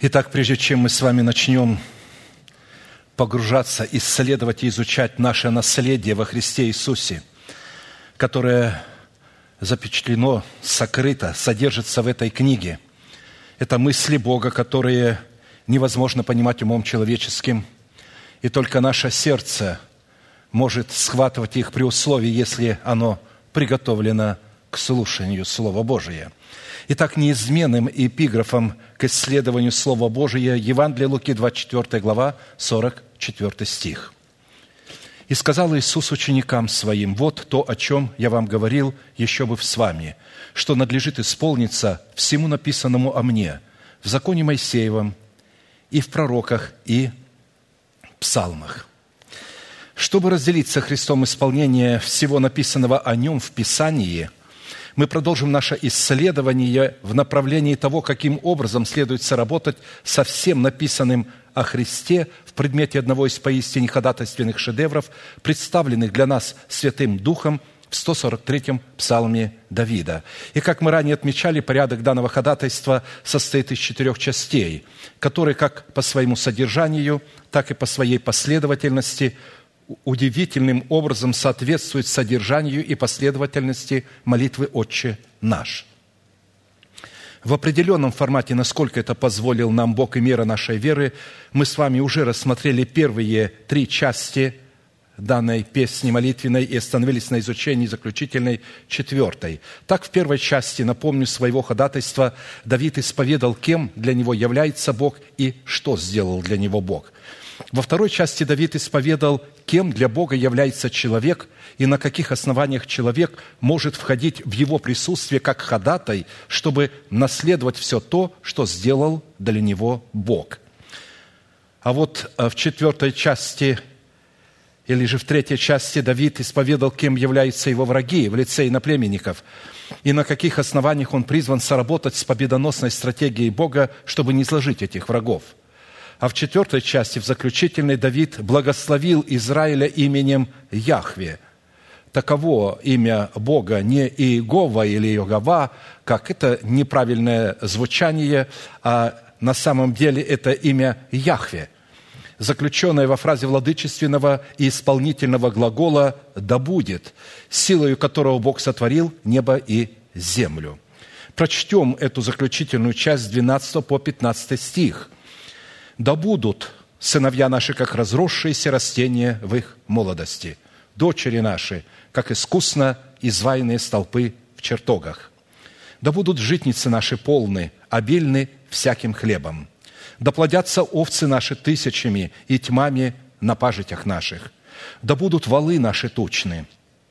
Итак, прежде чем мы с вами начнем погружаться, исследовать и изучать наше наследие во Христе Иисусе, которое запечатлено, сокрыто, содержится в этой книге, это мысли Бога, которые невозможно понимать умом человеческим, и только наше сердце может схватывать их при условии, если оно приготовлено к слушанию Слова Божия. Итак, неизменным эпиграфом к исследованию Слова Божия Евангелие Луки, 24 глава, 44 стих. «И сказал Иисус ученикам Своим: вот то, о чем я вам говорил еще бы с вами, что надлежит исполниться всему написанному о мне в законе Моисеевом и в пророках и псалмах». Чтобы разделить со Христом исполнение всего написанного о Нем в Писании, мы продолжим наше исследование в направлении того, каким образом следует соработать со всем написанным о Христе в предмете одного из поистине ходатайственных шедевров, представленных для нас Святым Духом в 143-м псалме Давида. И, как мы ранее отмечали, порядок данного ходатайства состоит из 4 частей, которые как по своему содержанию, так и по своей последовательности удивительным образом соответствует содержанию и последовательности молитвы «Отче наш». В определенном формате, насколько это позволил нам Бог и мера нашей веры, мы с вами уже рассмотрели первые 3 части данной песни молитвенной и остановились на изучении заключительной 4. Так, в первой части, напомню, своего ходатайства Давид исповедал, кем для него является Бог и что сделал для него Бог. Во второй части Давид исповедал, кем для Бога является человек и на каких основаниях человек может входить в его присутствие как ходатай, чтобы наследовать все то, что сделал для него Бог. А вот в 4 части, или же в 3 части Давид исповедал, кем являются его враги в лице иноплеменников, и на каких основаниях он призван соработать с победоносной стратегией Бога, чтобы не изложить этих врагов. А в 4 части, в заключительной, Давид благословил Израиля именем Яхве. Таково имя Бога, не Иегова или Йогова, как это неправильное звучание, а на самом деле это имя Яхве, заключенное во фразе владычественного и исполнительного глагола «да будет», силою которого Бог сотворил небо и землю. Прочтем эту заключительную часть с 12 по 15 стих. «Да будут сыновья наши, как разросшиеся растения в их молодости, дочери наши, как искусно изваянные столпы в чертогах. Да будут житницы наши полны, обильны всяким хлебом. Да плодятся овцы наши тысячами и тьмами на пажитях наших. Да будут валы наши тучны.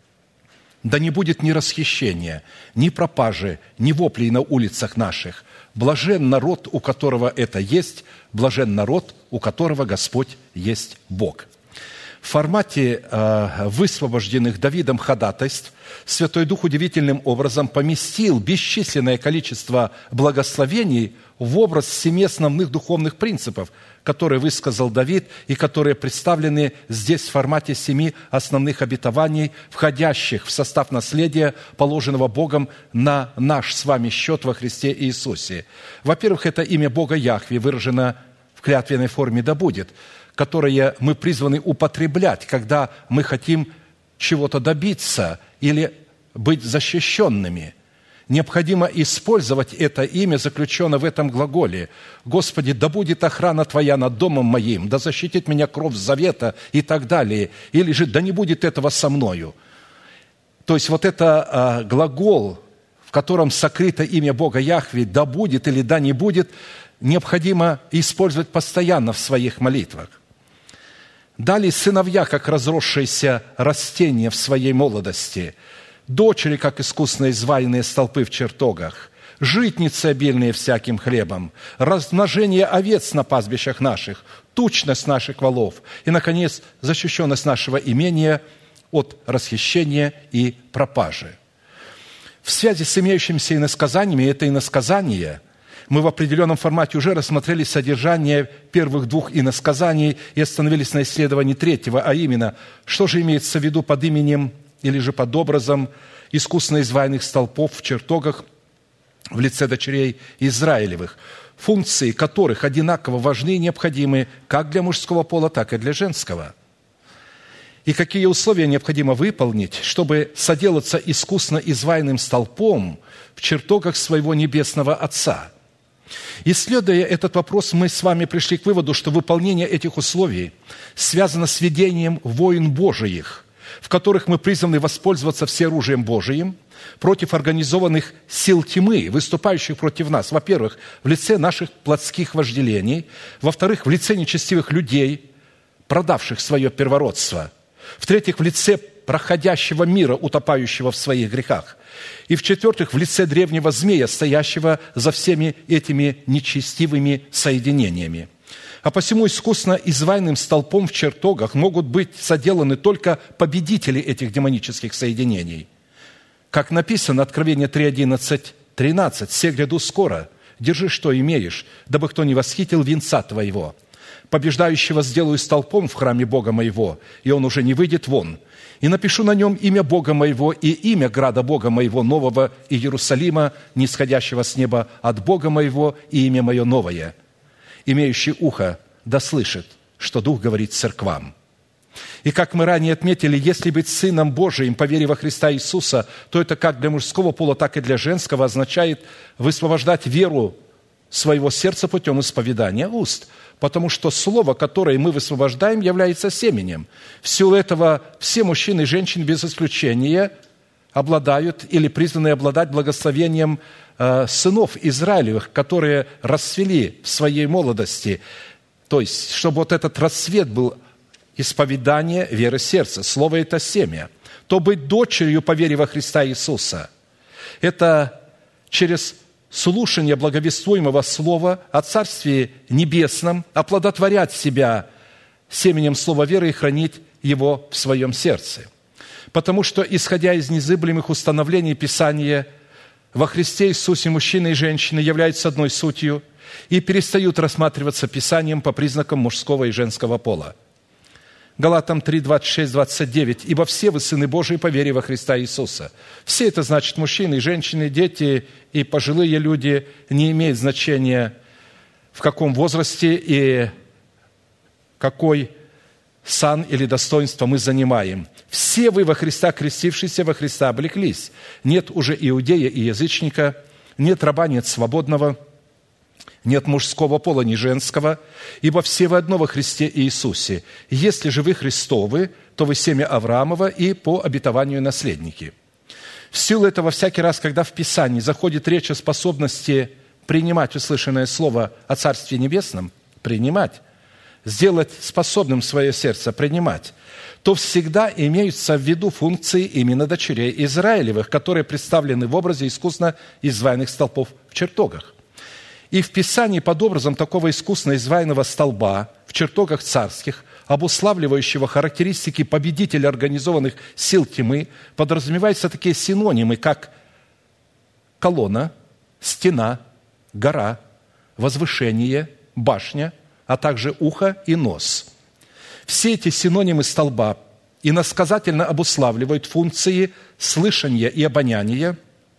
Да не будет ни расхищения, ни пропажи, ни воплей на улицах наших. Блажен народ, у которого это есть, блажен народ, у которого Господь есть Бог». В формате высвобожденных Давидом ходатайств Святой Дух удивительным образом поместил бесчисленное количество благословений в образ 7 основных духовных принципов, которые высказал Давид и которые представлены здесь в формате 7 основных обетований, входящих в состав наследия, положенного Богом на наш с вами счет во Христе Иисусе. Во-первых, это имя Бога Яхве выражено в клятвенной форме «да будет», которое мы призваны употреблять, когда мы хотим чего-то добиться или быть защищенными. Необходимо использовать это имя, заключенное в этом глаголе. «Господи, да будет охрана Твоя над домом моим, да защитит меня кровь завета» и так далее. Или же «да не будет этого со мною». То есть вот это глагол, в котором сокрыто имя Бога Яхве, «да будет» или «да не будет», необходимо использовать постоянно в своих молитвах. Далее, сыновья, как разросшиеся растения в своей молодости, дочери, как искусно изваянные столпы в чертогах, житницы, обильные всяким хлебом, размножение овец на пастбищах наших, тучность наших валов и, наконец, защищенность нашего имения от расхищения и пропажи. В связи с имеющимися иносказаниями, это иносказание – мы в определенном формате уже рассмотрели содержание первых 2 иносказаний и остановились на исследовании 3, а именно, что же имеется в виду под именем или же под образом искусно изваянных столпов в чертогах в лице дочерей Израилевых, функции которых одинаково важны и необходимы как для мужского пола, так и для женского. И какие условия необходимо выполнить, чтобы соделаться искусно изваянным столпом в чертогах своего небесного Отца. Исследуя этот вопрос, мы с вами пришли к выводу, что выполнение этих условий связано с ведением войн Божиих, в которых мы призваны воспользоваться всеоружием Божиим против организованных сил тьмы, выступающих против нас, во-первых, в лице наших плотских вожделений, во-вторых, в лице нечестивых людей, продавших свое первородство, в-третьих, в лице проходящего мира, утопающего в своих грехах, и в-четвертых, в лице древнего змея, стоящего за всеми этими нечестивыми соединениями. А посему искусно изваянным столпом в чертогах могут быть соделаны только победители этих демонических соединений. Как написано, Откровение 3:11-13, «Се гряду скоро, держи, что имеешь, дабы кто не восхитил венца твоего. Побеждающего сделаю столпом в храме Бога моего, и он уже не выйдет вон. И напишу на нем имя Бога моего и имя града Бога моего нового Иерусалима, нисходящего с неба от Бога моего, и имя мое новое. Имеющий ухо да слышит, что Дух говорит церквам». И как мы ранее отметили, если быть Сыном Божиим по вере во Христа Иисуса, то это как для мужского пола, так и для женского означает высвобождать веру своего сердца путем исповедания уст, потому что слово, которое мы высвобождаем, является семенем. В силу этого все мужчины и женщины без исключения обладают или призваны обладать благословением сынов Израилевых, которые расцвели в своей молодости. То есть, чтобы вот этот расцвет был исповедание веры сердца. Слово – это семя. То быть дочерью по вере во Христа Иисуса – это через слушание благовествуемого слова о Царстве Небесном оплодотворять себя семенем слова веры и хранить его в своем сердце. Потому что, исходя из незыблемых установлений Писания, во Христе Иисусе мужчины и женщины являются одной сутью и перестают рассматриваться Писанием по признакам мужского и женского пола. Галатам 3, 26, 29. «Ибо все вы сыны Божии по вере во Христа Иисуса». Все это значит мужчины, женщины, дети и пожилые люди, не имеет значения, в каком возрасте и какой сан или достоинство мы занимаем. Все вы во Христа, крестившиеся во Христа, облеклись. Нет уже иудея и язычника, нет раба, нет свободного, нет мужского пола, ни женского, ибо все вы одно во Христе Иисусе. Если же вы Христовы, то вы семя Авраамова и по обетованию наследники. В силу этого всякий раз, когда в Писании заходит речь о способности принимать услышанное слово о Царстве Небесном, принимать, сделать способным свое сердце принимать, то всегда имеются в виду функции именно дочерей Израилевых, которые представлены в образе искусно изваянных столпов в чертогах. И в Писании под образом такого искусно изваянного столба в чертогах царских, обуславливающего характеристики победителя организованных сил тьмы, подразумеваются такие синонимы, как колонна, стена, гора, возвышение, башня, а также ухо и нос. Все эти синонимы столба иносказательно обуславливают функции слышания и обоняния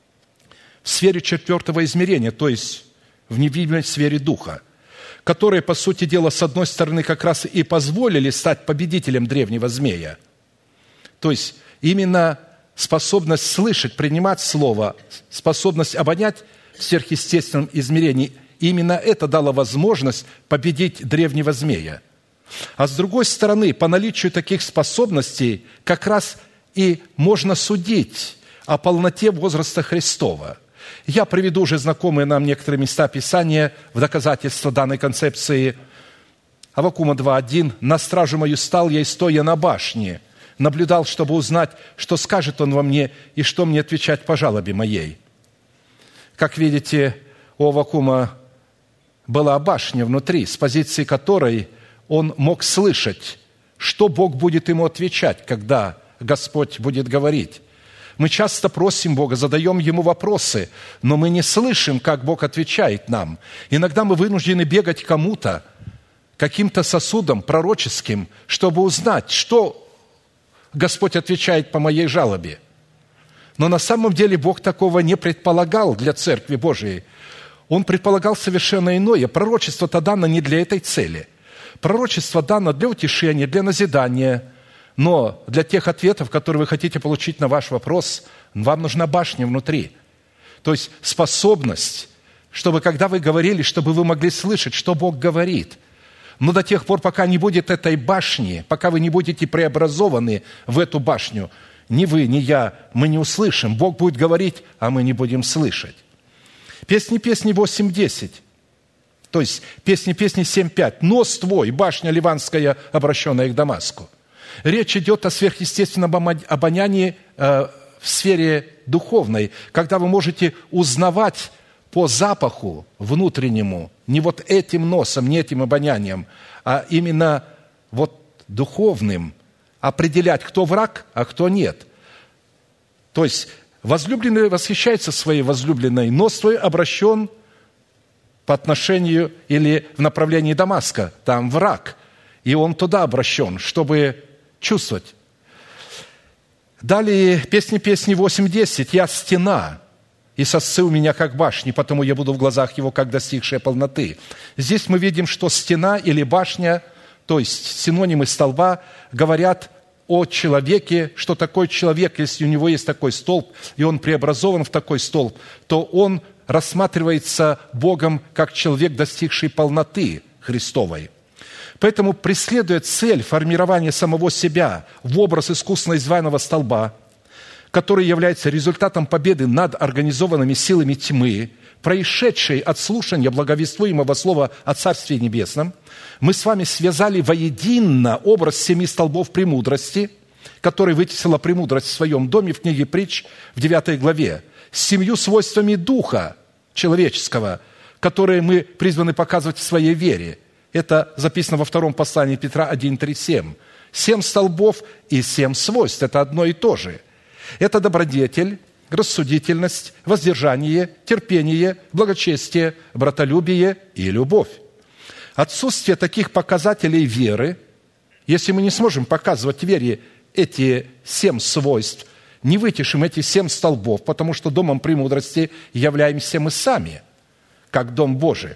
в сфере четвертого измерения, то есть в невидимой сфере духа, которые, по сути дела, с одной стороны, как раз и позволили стать победителем древнего змея. То есть именно способность слышать, принимать слово, способность обонять в сверхъестественном измерении, именно это дало возможность победить древнего змея. А с другой стороны, по наличию таких способностей как раз и можно судить о полноте возраста Христова. Я приведу уже знакомые нам некоторые места Писания в доказательство данной концепции. Аввакума 2:1. «На стражу мою стал я, и стоя на башне, наблюдал, чтобы узнать, что скажет он во мне, и что мне отвечать по жалобе моей». Как видите, у Аввакума была башня внутри, с позиции которой он мог слышать, что Бог будет ему отвечать, когда Господь будет говорить. Мы часто просим Бога, задаем Ему вопросы, но мы не слышим, как Бог отвечает нам. Иногда мы вынуждены бегать к кому-то, каким-то сосудом пророческим, чтобы узнать, что Господь отвечает по моей жалобе. Но на самом деле Бог такого не предполагал для Церкви Божией. Он предполагал совершенно иное. Пророчество-то дано не для этой цели. Пророчество дано для утешения, для назидания. Но для тех ответов, которые вы хотите получить на ваш вопрос, вам нужна башня внутри. То есть способность, чтобы, когда вы говорили, чтобы вы могли слышать, что Бог говорит. Но до тех пор, пока не будет этой башни, пока вы не будете преобразованы в эту башню, ни вы, ни я, мы не услышим. Бог будет говорить, а мы не будем слышать. Песни 8.10. То есть песни 7.5. «Нос твой, башня ливанская, обращенная к Дамаску». Речь идет о сверхъестественном обонянии в сфере духовной, когда вы можете узнавать по запаху внутреннему, не вот этим носом, не этим обонянием, а именно вот духовным, определять, кто враг, а кто нет. То есть возлюбленный восхищается своей возлюбленной, нос твой обращен по отношению или в направлении Дамаска, там враг, и он туда обращен, чтобы чувствовать. Далее, песни 8.10. «Я стена, и сосцы у меня, как башни, потому я буду в глазах его, как достигшая полноты». Здесь мы видим, что стена или башня, то есть синонимы столба, говорят о человеке, что такой человек, если у него есть такой столб, и он преобразован в такой столб, то он рассматривается Богом как человек, достигший полноты Христовой. Поэтому, преследуя цель формирования самого себя в образ искусно изваянного столба, который является результатом победы над организованными силами тьмы, происшедшей от слушания благовествуемого слова о Царстве Небесном, мы с вами связали воедино образ 7 столбов премудрости, который вытесила премудрость в своем доме в книге Притч в 9 главе, с 7 свойствами духа человеческого, которые мы призваны показывать в своей вере. Это записано во 2 послании Петра 1:3-7. 7 столбов и 7 свойств – это одно и то же. Это добродетель, рассудительность, воздержание, терпение, благочестие, братолюбие и любовь. Отсутствие таких показателей веры, если мы не сможем показывать вере эти 7 свойств, не вытешим эти 7 столбов, потому что домом премудрости являемся мы сами, как Дом Божий,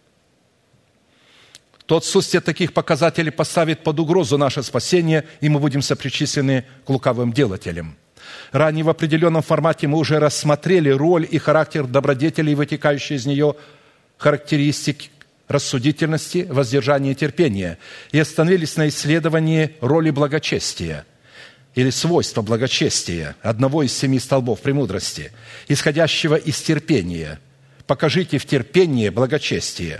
то отсутствие таких показателей поставит под угрозу наше спасение, и мы будем сопричислены к лукавым делателям. Ранее в определенном формате мы уже рассмотрели роль и характер добродетелей, вытекающие из нее характеристики рассудительности, воздержания и терпения, и остановились на исследовании роли благочестия или свойства благочестия, одного из 7 столбов премудрости, исходящего из терпения. Покажите в терпении благочестие.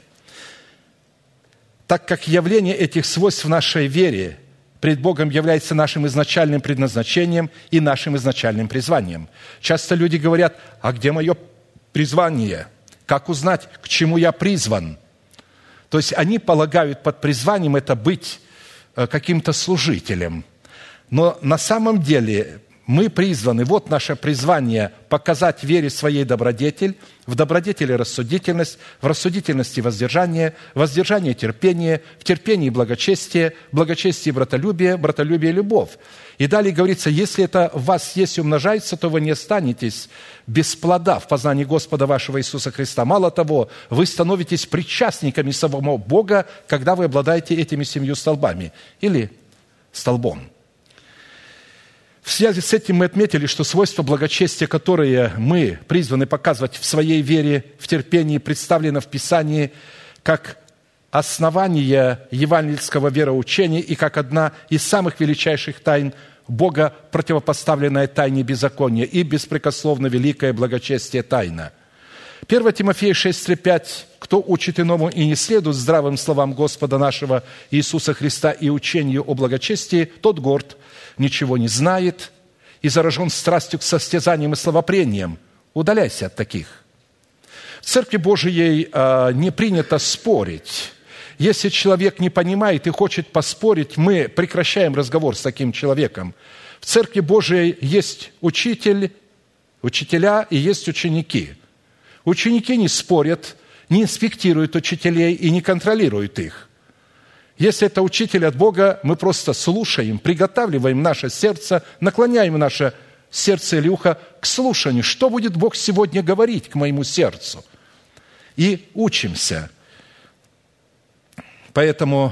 Так как явление этих свойств в нашей вере пред Богом является нашим изначальным предназначением и нашим изначальным призванием. Часто люди говорят: а где мое призвание? Как узнать, к чему я призван? То есть они полагают под призванием это быть каким-то служителем. Но на самом деле мы призваны, вот наше призвание, показать вере своей добродетель, в добродетели рассудительность, в рассудительности воздержание, воздержание терпение, в терпении благочестие, благочестие братолюбие, братолюбие любовь. И далее говорится: если это в вас есть и умножается, то вы не останетесь без плода в познании Господа вашего Иисуса Христа. Мало того, вы становитесь причастниками самого Бога, когда вы обладаете этими 7 столбами или столбом. В связи с этим мы отметили, что свойства благочестия, которые мы призваны показывать в своей вере, в терпении, представлено в Писании как основание евангельского вероучения и как одна из самых величайших тайн Бога, противопоставленная тайне беззакония, и беспрекословно великое благочестие тайна. 1 Тимофея 6:5. «Кто учит иному и не следует здравым словам Господа нашего Иисуса Христа и учению о благочестии, тот горд, ничего не знает и заражен страстью к состязаниям и словопрениям. Удаляйся от таких». В Церкви Божией не принято спорить. Если человек не понимает и хочет поспорить, мы прекращаем разговор с таким человеком. В Церкви Божией есть учитель, учителя и есть ученики. Ученики не спорят, не инспектируют учителей и не контролируют их. Если это учитель от Бога, мы просто слушаем, приготавливаем наше сердце, наклоняем наше сердце или ухо к слушанию. Что будет Бог сегодня говорить к моему сердцу? И учимся. Поэтому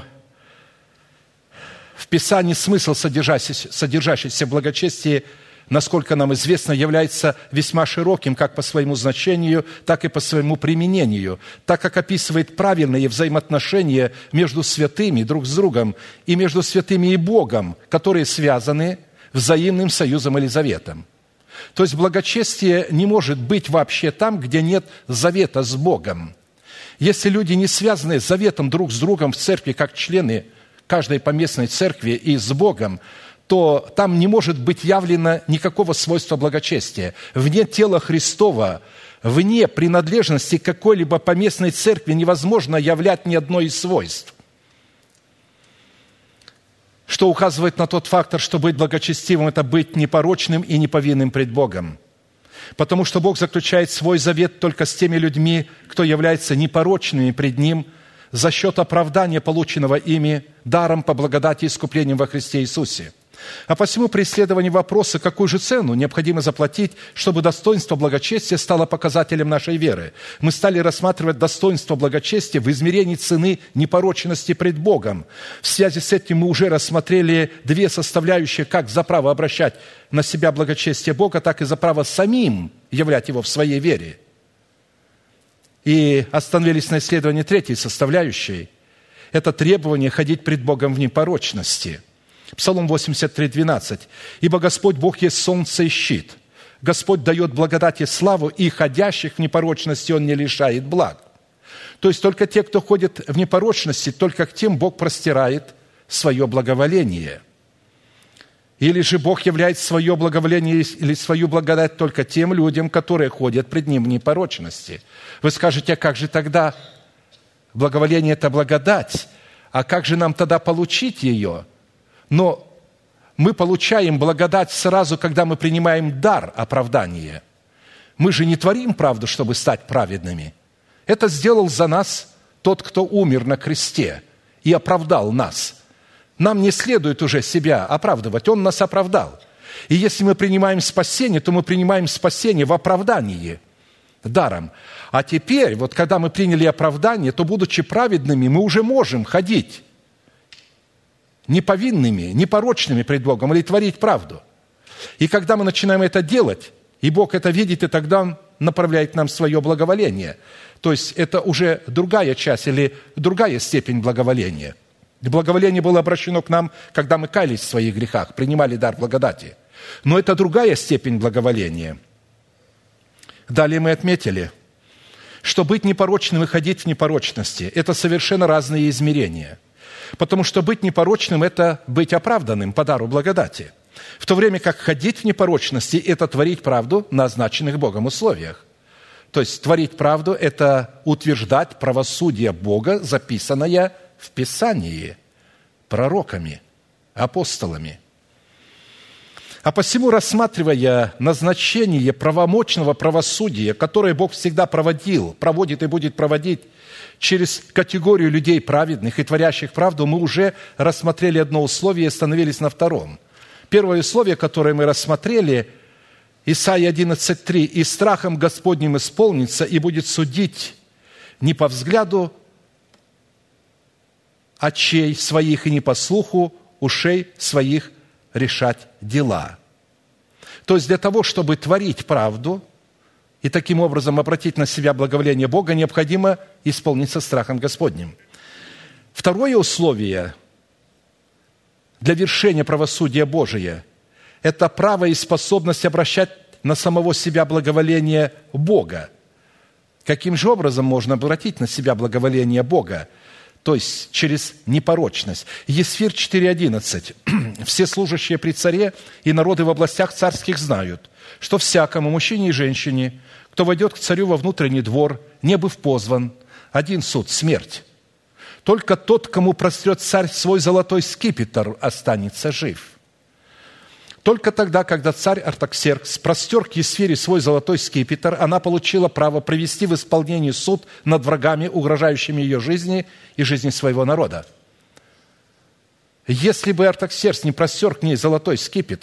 в Писании смысл, содержащийся в благочестии, насколько нам известно, является весьма широким как по своему значению, так и по своему применению, так как описывает правильные взаимоотношения между святыми друг с другом и между святыми и Богом, которые связаны взаимным союзом или заветом. То есть благочестие не может быть вообще там, где нет завета с Богом. Если люди не связаны заветом друг с другом в церкви, как члены каждой поместной церкви и с Богом, то там не может быть явлено никакого свойства благочестия. Вне тела Христова, вне принадлежности к какой-либо поместной церкви невозможно являть ни одно из свойств. Что указывает на тот фактор, что быть благочестивым – это быть непорочным и неповинным пред Богом. Потому что Бог заключает свой завет только с теми людьми, кто является непорочными пред Ним за счет оправдания, полученного ими даром по благодати и искуплением во Христе Иисусе. А посему при исследовании вопроса, какую же цену необходимо заплатить, чтобы достоинство благочестия стало показателем нашей веры, мы стали рассматривать достоинство благочестия в измерении цены непорочности пред Богом. В связи с этим мы уже рассмотрели две составляющие, как за право обращать на себя благочестие Бога, так и за право самим являть его в своей вере. И остановились на исследовании третьей составляющей. Это требование ходить пред Богом в непорочности. Псалом 83, 12. «Ибо Господь Бог есть солнце и щит. Господь дает благодать и славу, и ходящих в непорочности Он не лишает благ». То есть только те, кто ходит в непорочности, только к тем Бог простирает свое благоволение. Или же Бог являет свое благоволение или свою благодать только тем людям, которые ходят пред Ним в непорочности. Вы скажете, а как же тогда благоволение – это благодать? А как же нам тогда получить ее? Но мы получаем благодать сразу, когда мы принимаем дар оправдания. Мы же не творим правду, чтобы стать праведными. Это сделал за нас тот, кто умер на кресте и оправдал нас. Нам не следует уже себя оправдывать, Он нас оправдал. И если мы принимаем спасение, то мы принимаем спасение в оправдании даром. А теперь, вот когда мы приняли оправдание, то, будучи праведными, мы уже можем ходить неповинными, непорочными пред Богом или творить правду. И когда мы начинаем это делать, и Бог это видит, и тогда Он направляет нам свое благоволение. То есть это уже другая часть или другая степень благоволения. Благоволение было обращено к нам, когда мы каялись в своих грехах, принимали дар благодати. Но это другая степень благоволения. Далее мы отметили, что быть непорочным и ходить в непорочности – это совершенно разные измерения. Потому что быть непорочным – это быть оправданным по дару благодати. В то время как ходить в непорочности – это творить правду на назначенных Богом условиях. То есть творить правду – это утверждать правосудие Бога, записанное в Писании пророками, апостолами. А посему, рассматривая назначение правомочного правосудия, которое Бог всегда проводит и будет проводить через категорию людей праведных и творящих правду, мы уже рассмотрели одно условие и остановились на втором. Первое условие, которое мы рассмотрели, Исайя 11:3: «И страхом Господним исполнится, и будет судить не по взгляду очей своих и не по слуху ушей своих решать дела». То есть для того, чтобы творить правду и таким образом обратить на себя благоволение Бога, необходимо исполниться страхом Господним. Второе условие для вершения правосудия Божия – это право и способность обращать на самого себя благоволение Бога. Каким же образом можно обратить на себя благоволение Бога? То есть через непорочность. Есфир 4:11. «Все служащие при царе и народы в областях царских знают, что всякому мужчине и женщине, кто войдет к царю во внутренний двор, не быв позван, один суд – смерть. Только тот, кому прострет царь свой золотой скипетр, останется жив». Только тогда, когда царь Артаксеркс простер к Есфире свой золотой скипетр, она получила право привести в исполнение суд над врагами, угрожающими ее жизни и жизни своего народа. Если бы Артаксеркс не простер к ней золотой скипетр,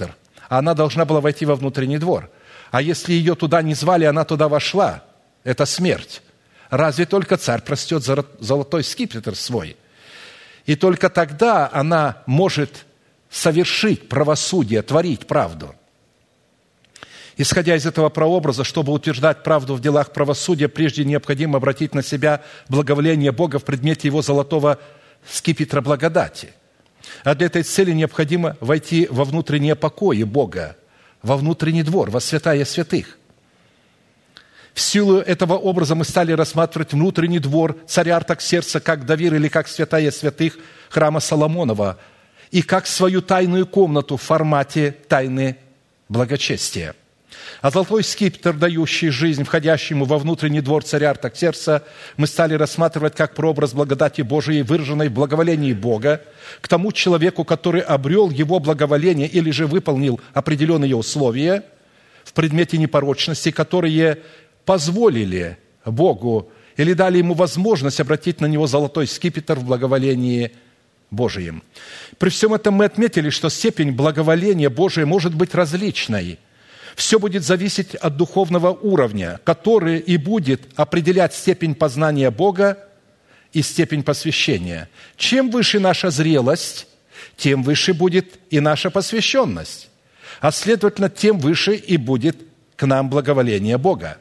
Она должна была войти во внутренний двор. А если ее туда не звали, она туда вошла, это смерть. Разве только царь простет золотой скипетр свой? И только тогда она может совершить правосудие, творить правду. Исходя из этого прообраза, чтобы утверждать правду в делах правосудия, прежде необходимо обратить на себя благоволение Бога в предмете Его золотого скипетра благодати. А для этой цели необходимо войти во внутренние покои Бога, во внутренний двор, во святая святых. В силу этого образа мы стали рассматривать внутренний двор царя Артаксеркса как Давир или как святая святых храма Соломонова и как свою тайную комнату в формате тайны благочестия. А золотой скипетр, дающий жизнь входящему во внутренний двор царя Артаксеркса, мы стали рассматривать как прообраз благодати Божией, выраженной в благоволении Бога, к тому человеку, который обрел его благоволение или же выполнил определенные условия в предмете непорочности, которые позволили Богу или дали ему возможность обратить на него золотой скипетр в благоволении Божием. При всем этом мы отметили, что степень благоволения Божия может быть различной. Все будет зависеть от духовного уровня, который и будет определять степень познания Бога и степень посвящения. Чем выше наша зрелость, тем выше будет и наша посвященность. А следовательно, тем выше и будет к нам благоволение Бога.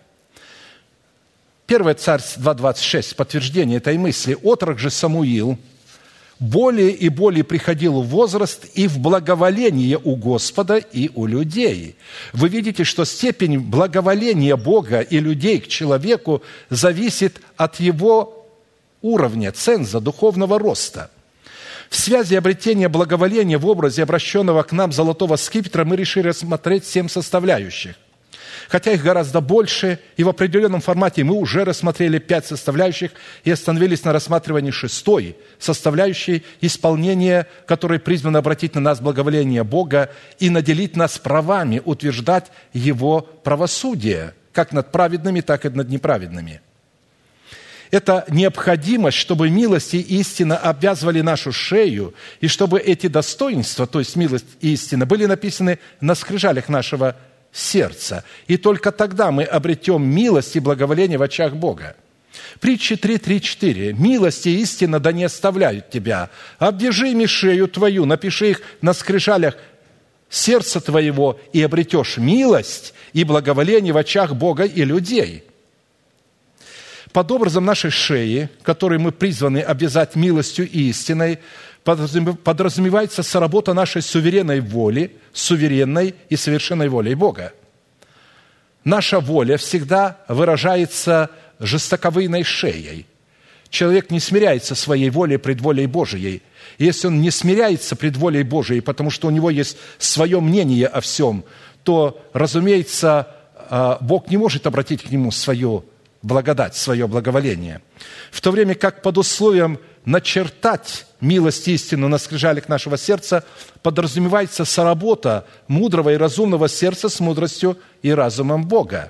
1 Царств 2:26, подтверждение этой мысли. «Отрок же Самуил более и более приходил в возраст и в благоволение у Господа и у людей». Вы видите, что степень благоволения Бога и людей к человеку зависит от его уровня, ценза, духовного роста. В связи обретения благоволения в образе обращенного к нам золотого скипетра мы решили рассмотреть 7 составляющих. Хотя их гораздо больше, и в определенном формате мы уже рассмотрели 5 составляющих и остановились на рассматривании 6 составляющей исполнения, которой призвано обратить на нас благоволение Бога и наделить нас правами утверждать Его правосудие, как над праведными, так и над неправедными. Это необходимость, чтобы милость и истина обвязывали нашу шею, и чтобы эти достоинства, то есть милость и истина, были написаны на скрижалях нашего сердца. И только тогда мы обретем милость и благоволение в очах Бога. Притчи 3:3-4. «Милость и истина да не оставляют тебя. Обвяжи ими шею твою, напиши их на скрижалях сердца твоего, и обретешь милость и благоволение в очах Бога и людей». Под образом нашей шеи, которой мы призваны обвязать милостью и истиной, подразумевается соработа нашей суверенной воли, суверенной и совершенной волей Бога. Наша воля всегда выражается жестоковыйной шеей. Человек не смиряется своей волей пред волей Божией. И если он не смиряется пред волей Божией, потому что у него есть свое мнение о всем, то, разумеется, Бог не может обратить к нему свою благодать, свое благоволение. В то время как под условием начертать милость и истину на скрижалях нашего сердца подразумевается соработа мудрого и разумного сердца с мудростью и разумом Бога.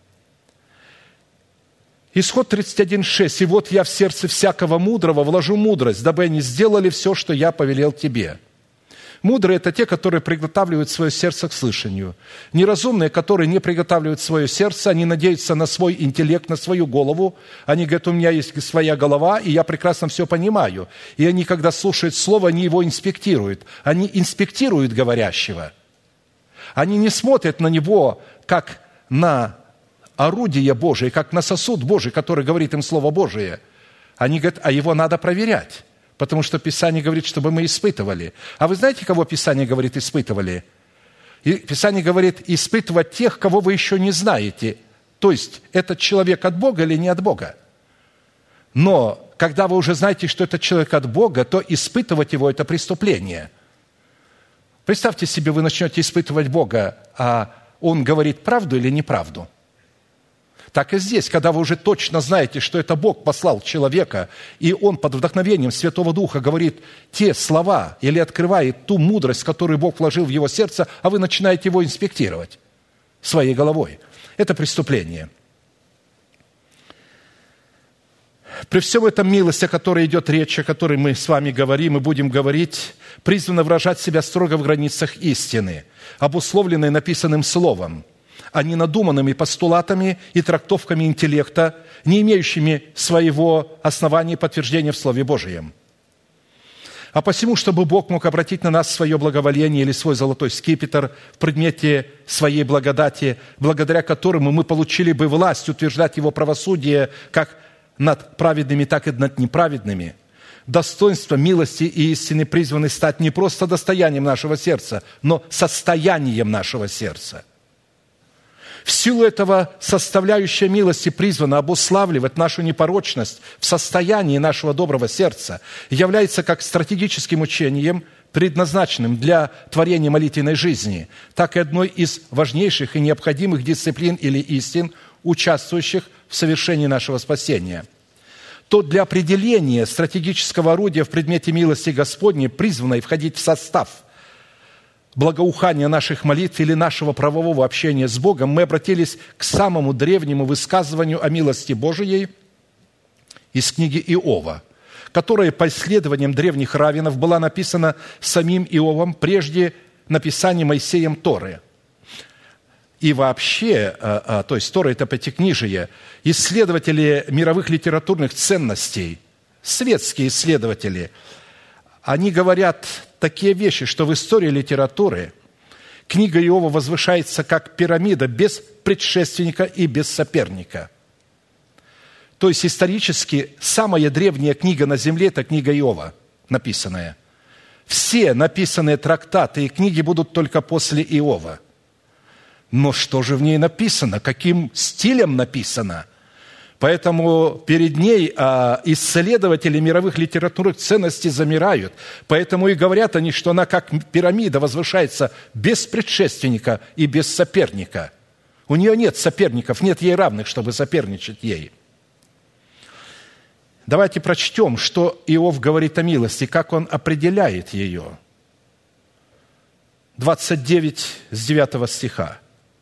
Исход 31:6. «И вот я в сердце всякого мудрого вложу мудрость, дабы они сделали все, что я повелел тебе». Мудрые – это те, которые приготавливают свое сердце к слышанию. Неразумные, которые не приготавливают свое сердце, они надеются на свой интеллект, на свою голову. Они говорят, у меня есть своя голова, и я прекрасно все понимаю. И они, когда слушают слово, они его инспектируют. Они инспектируют говорящего. Они не смотрят на него, как на орудие Божие, как на сосуд Божий, который говорит им Слово Божие. Они говорят, а его надо проверять. Потому что Писание говорит, чтобы мы испытывали. А вы знаете, кого Писание говорит испытывали? И Писание говорит испытывать тех, кого вы еще не знаете. То есть, этот человек от Бога или не от Бога? Но, когда вы уже знаете, что это человек от Бога, то испытывать его – это преступление. Представьте себе, вы начнете испытывать Бога, а Он говорит правду или неправду. Так и здесь, когда вы уже точно знаете, что это Бог послал человека, и он под вдохновением Святого Духа говорит те слова или открывает ту мудрость, которую Бог вложил в его сердце, а вы начинаете его инспектировать своей головой. Это преступление. При всем этом милость, о которой идет речь, о которой мы с вами говорим и будем говорить, призвана выражать себя строго в границах истины, обусловленной написанным словом, а не надуманными постулатами и трактовками интеллекта, не имеющими своего основания и подтверждения в Слове Божьем. А посему, чтобы Бог мог обратить на нас свое благоволение или свой золотой скипетр в предмете своей благодати, благодаря которому мы получили бы власть утверждать Его правосудие как над праведными, так и над неправедными, достоинство милости и истины призваны стать не просто достоянием нашего сердца, но состоянием нашего сердца. В силу этого составляющая милости призвана обуславливать нашу непорочность в состоянии нашего доброго сердца, является как стратегическим учением, предназначенным для творения молитвенной жизни, так и одной из важнейших и необходимых дисциплин или истин, участвующих в совершении нашего спасения. То для определения стратегического орудия в предмете милости Господней, призванной входить в состав благоухания наших молитв или нашего правового общения с Богом, мы обратились к самому древнему высказыванию о милости Божией из книги Иова, которая по исследованиям древних раввинов была написана самим Иовом прежде написания Моисеем Торы. И вообще, то есть Тора – это пятикнижие, исследователи мировых литературных ценностей, светские исследователи, они говорят такие вещи, что в истории литературы книга Иова возвышается как пирамида без предшественника и без соперника. То есть исторически самая древняя книга на земле – это книга Иова, написанная. Все написанные трактаты и книги будут только после Иова. Но что же в ней написано? Каким стилем написано? Поэтому перед ней исследователи мировых литературных ценностей замирают. Поэтому и говорят они, что она как пирамида возвышается без предшественника и без соперника. У нее нет соперников, нет ей равных, чтобы соперничать ей. Давайте прочтем, что Иов говорит о милости, как он определяет ее. 29 с 9 стиха.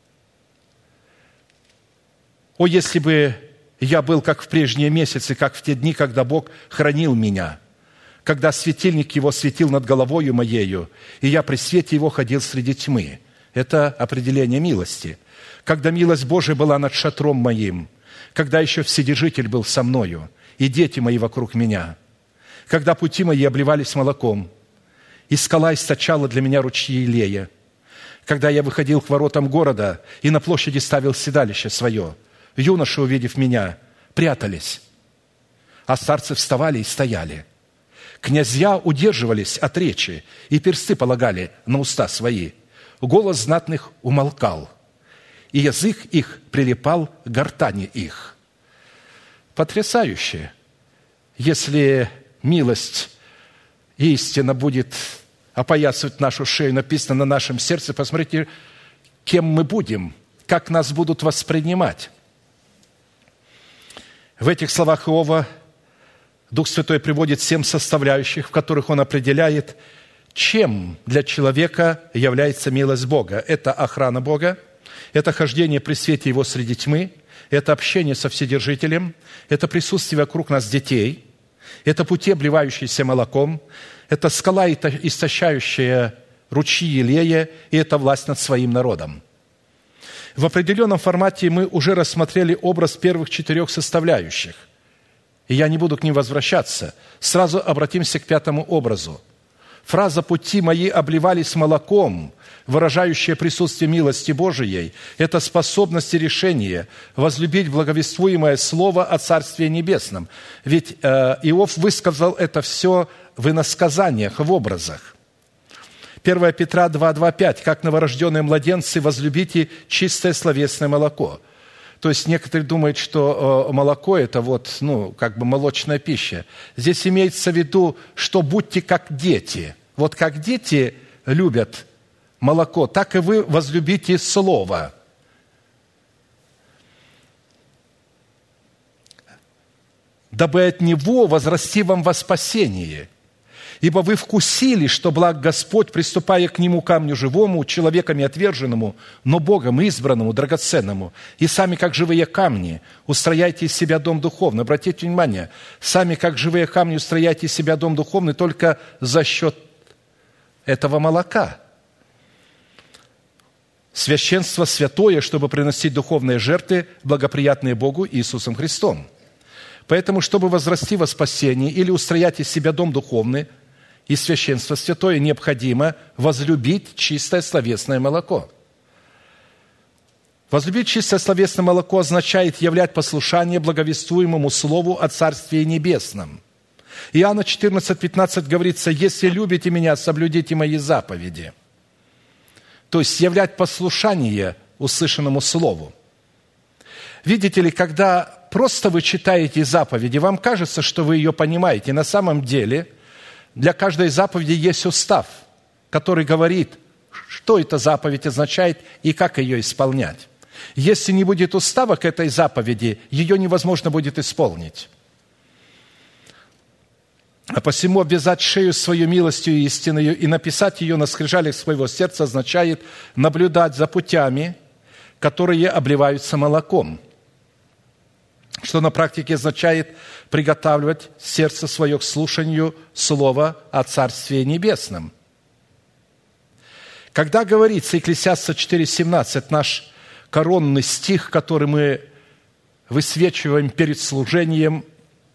«О, если бы я был, как в прежние месяцы, как в те дни, когда Бог хранил меня, когда светильник Его светил над головою моею, и я при свете Его ходил среди тьмы». Это определение милости. «Когда милость Божия была над шатром моим, когда еще Вседержитель был со мною, и дети мои вокруг меня, когда пути мои обливались молоком, и скала источала для меня ручьи Илея, когда я выходил к воротам города и на площади ставил седалище свое, юноши, увидев меня, прятались, а старцы вставали и стояли. Князья удерживались от речи, и персты полагали на уста свои. Голос знатных умолкал, и язык их прилипал к гортани их». Потрясающе! Если милость и истина будет опоясывать нашу шею, написано на нашем сердце, посмотрите, кем мы будем, как нас будут воспринимать. В этих словах Иова Дух Святой приводит 7 составляющих, в которых он определяет, чем для человека является милость Бога. Это охрана Бога, это хождение при свете Его среди тьмы, это общение со Вседержителем, это присутствие вокруг нас детей, это пути, обливающиеся молоком, это скала, истощающая ручьи Илея, и это власть над своим народом. В определенном формате мы уже рассмотрели образ первых 4 составляющих, и я не буду к ним возвращаться. Сразу обратимся к 5 образу. Фраза «пути мои обливались молоком», выражающая присутствие милости Божией, это способность и решение возлюбить благовествуемое Слово о Царстве Небесном. Ведь Иов высказал это все в иносказаниях, в образах. 1 Петра 2:5. «Как новорожденные младенцы, возлюбите чистое словесное молоко». То есть некоторые думают, что молоко – это молочная пища. Здесь имеется в виду, что будьте как дети. Вот как дети любят молоко, так и вы возлюбите Слово. «Дабы от Него возрасти вам во спасение». Ибо вы вкусили, что благ Господь, приступая к Нему камню живому, человеками отверженному, но Богом избранному, драгоценному, и сами, как живые камни, устрояйте из себя дом духовный». Обратите внимание, сами, как живые камни, устрояйте из себя дом духовный только за счет этого молока. Священство святое, чтобы приносить духовные жертвы, благоприятные Богу Иисусом Христом. Поэтому, чтобы возрасти во спасении или устроять из себя дом духовный и священство святое, необходимо возлюбить чистое словесное молоко. Возлюбить чистое словесное молоко означает являть послушание благовествуемому Слову о Царстве Небесном. Иоанна 14:15 говорится: «Если любите Меня, соблюдите Мои заповеди». То есть являть послушание услышанному Слову. Видите ли, когда просто вы читаете заповеди, вам кажется, что вы ее понимаете. На самом деле для каждой заповеди есть устав, который говорит, что эта заповедь означает и как ее исполнять. Если не будет устава к этой заповеди, ее невозможно будет исполнить. А посему обвязать шею свою милостью и истиною и написать ее на скрижалях своего сердца означает наблюдать за путями, которые обливаются молоком, что на практике означает приготавливать сердце свое к слушанию Слова о Царстве Небесном. Когда говорится, Екклесиаста 4:17, наш коронный стих, который мы высвечиваем перед служением,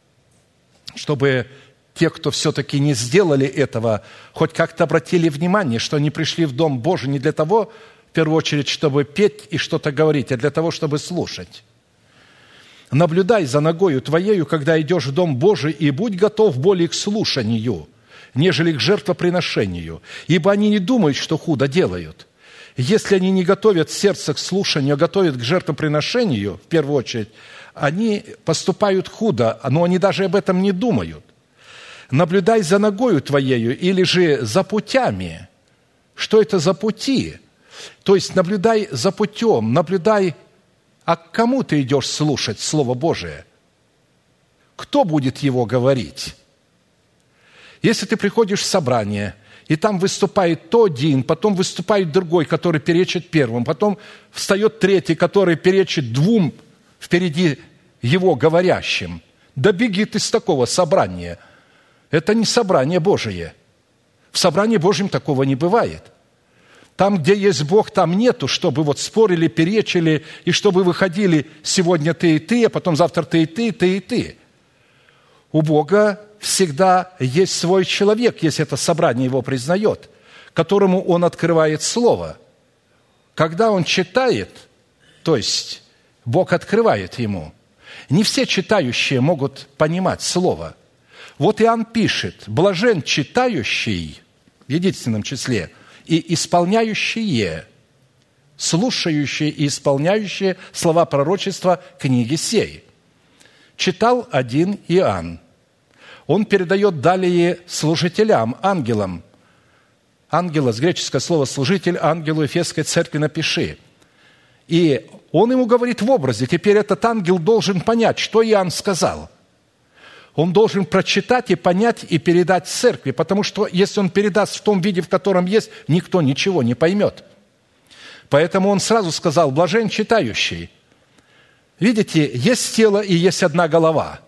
чтобы те, кто все-таки не сделали этого, хоть как-то обратили внимание, что они пришли в Дом Божий не для того, в первую очередь, чтобы петь и что-то говорить, а для того, чтобы слушать. «Наблюдай за ногою твоею, когда идешь в Дом Божий, и будь готов более к слушанию, нежели к жертвоприношению, ибо они не думают, что худо делают. Если они не готовят сердце к слушанию, а готовят к жертвоприношению, в первую очередь, они поступают худо, но они даже об этом не думают. Наблюдай за ногою твоею, или же за путями». Что это за пути? То есть наблюдай за путем, наблюдай, а к кому ты идешь слушать Слово Божие? Кто будет его говорить? Если ты приходишь в собрание, и там выступает то один, потом выступает другой, который перечит первым, потом встает третий, который перечит двум впереди его говорящим. Да беги ты с такого собрания. Это не собрание Божие. В собрании Божьем такого не бывает. Там, где есть Бог, там нету, чтобы вот спорили, перечили, и чтобы выходили сегодня ты и ты, а потом завтра ты и ты, ты и ты. У Бога всегда есть свой человек, если это собрание его признает, которому он открывает Слово. Когда он читает, то есть Бог открывает ему, не все читающие могут понимать Слово. Вот Иоанн пишет: «Блажен читающий», в единственном числе, «и исполняющие», слушающие и исполняющие слова пророчества книги сей. Читал один Иоанн. Он передает далее служителям, ангелам. Ангелос, греческое слово «служитель», ангелу Ефесской церкви напиши. И он ему говорит в образе, теперь этот ангел должен понять, что Иоанн сказал. Он должен прочитать и понять и передать церкви, потому что если он передаст в том виде, в котором есть, никто ничего не поймет. Поэтому он сразу сказал: «Блажен читающий». Видите, есть тело и есть одна голова.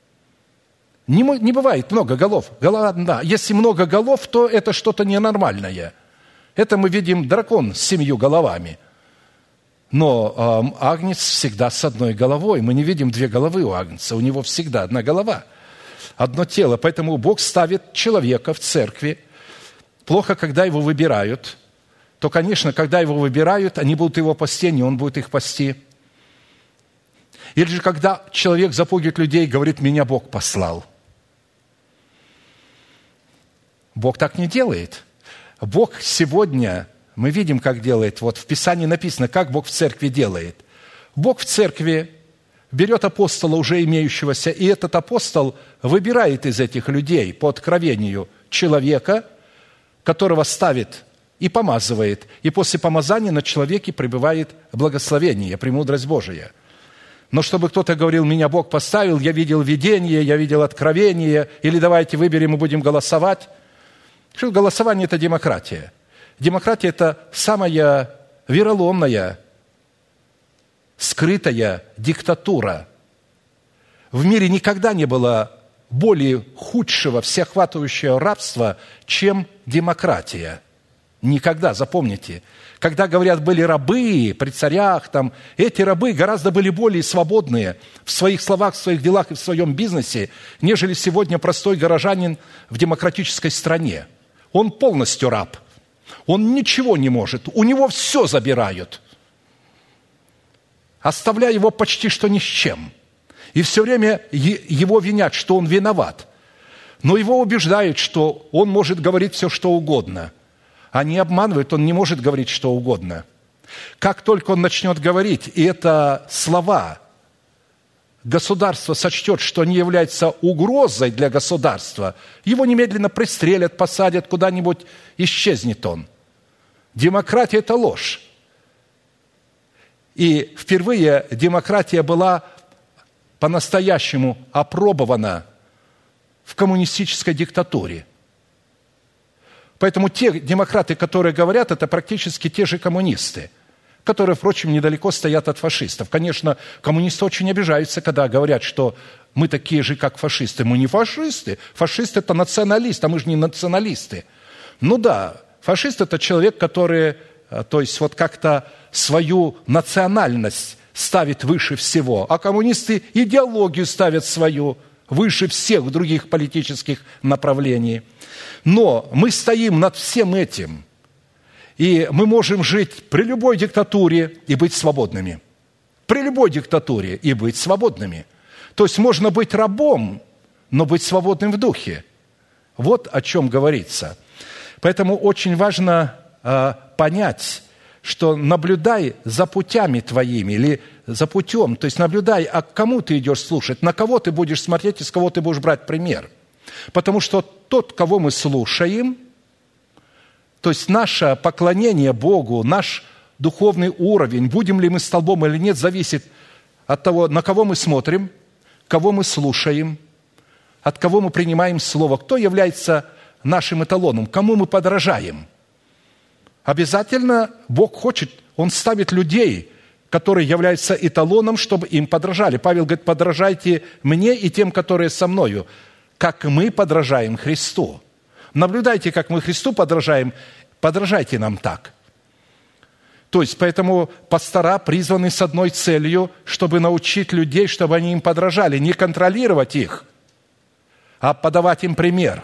Не бывает много голов. Голова одна. Если много голов, то это что-то ненормальное. Это мы видим дракон с 7 головами. Но агнец всегда с одной головой. Мы не видим 2 головы у агнца. У него всегда одна голова. Одно тело. Поэтому Бог ставит человека в церкви. Плохо, когда его выбирают. То, конечно, когда его выбирают, они будут его пасти, не он будет их пасти. Или же, когда человек запугивает людей и говорит: «Меня Бог послал». Бог так не делает. Бог сегодня, мы видим, как делает. Вот в Писании написано, как Бог в церкви делает. Бог в церкви берет апостола, уже имеющегося, и этот апостол выбирает из этих людей по откровению человека, которого ставит и помазывает. И после помазания на человеке пребывает благословение, премудрость Божия. Но чтобы кто-то говорил: «Меня Бог поставил, я видел видение, я видел откровение», или «давайте выберем и будем голосовать», Что голосование – это демократия. Демократия – это самая вероломная, скрытая диктатура. В мире никогда не было более худшего, всеохватывающего рабства, чем демократия. Никогда, запомните. Когда, говорят, были рабы при царях, там, эти рабы гораздо были более свободные в своих словах, в своих делах и в своем бизнесе, нежели сегодня простой горожанин в демократической стране. Он полностью раб. Он ничего не может. У него все забирают, оставляя его почти что ни с чем. И все время его винят, что он виноват. Но его убеждают, что он может говорить все, что угодно. Они обманывают, он не может говорить что угодно. Как только он начнет говорить, и это слова, государство сочтет, что они являются угрозой для государства, его немедленно пристрелят, посадят куда-нибудь, исчезнет он. Демократия – это ложь. И впервые демократия была по-настоящему опробована в коммунистической диктатуре. Поэтому те демократы, которые говорят, это практически те же коммунисты, которые, впрочем, недалеко стоят от фашистов. Конечно, коммунисты очень обижаются, когда говорят, что мы такие же, как фашисты. Мы не фашисты. Фашист – это националист, а мы же не националисты. Ну да, фашист – это человек, который, то есть вот как-то свою национальность ставит выше всего, а коммунисты идеологию ставят свою выше всех других политических направлений. Но мы стоим над всем этим, и мы можем жить при любой диктатуре и быть свободными. При любой диктатуре и быть свободными. То есть можно быть рабом, но быть свободным в духе. Вот о чем говорится. Поэтому очень важно понять, что наблюдай за путями твоими или за путем, то есть наблюдай, а к кому ты идешь слушать, на кого ты будешь смотреть и с кого ты будешь брать пример. Потому что тот, кого мы слушаем, то есть наше поклонение Богу, наш духовный уровень, будем ли мы столбом или нет, зависит от того, на кого мы смотрим, кого мы слушаем, от кого мы принимаем слово, кто является нашим эталоном, кому мы подражаем. Обязательно Бог хочет, Он ставит людей, которые являются эталоном, чтобы им подражали. Павел говорит, подражайте мне и тем, которые со мною, как мы подражаем Христу. Наблюдайте, как мы Христу подражаем, подражайте нам так. То есть, поэтому пастора призваны с одной целью, чтобы научить людей, чтобы они им подражали, не контролировать их, а подавать им пример.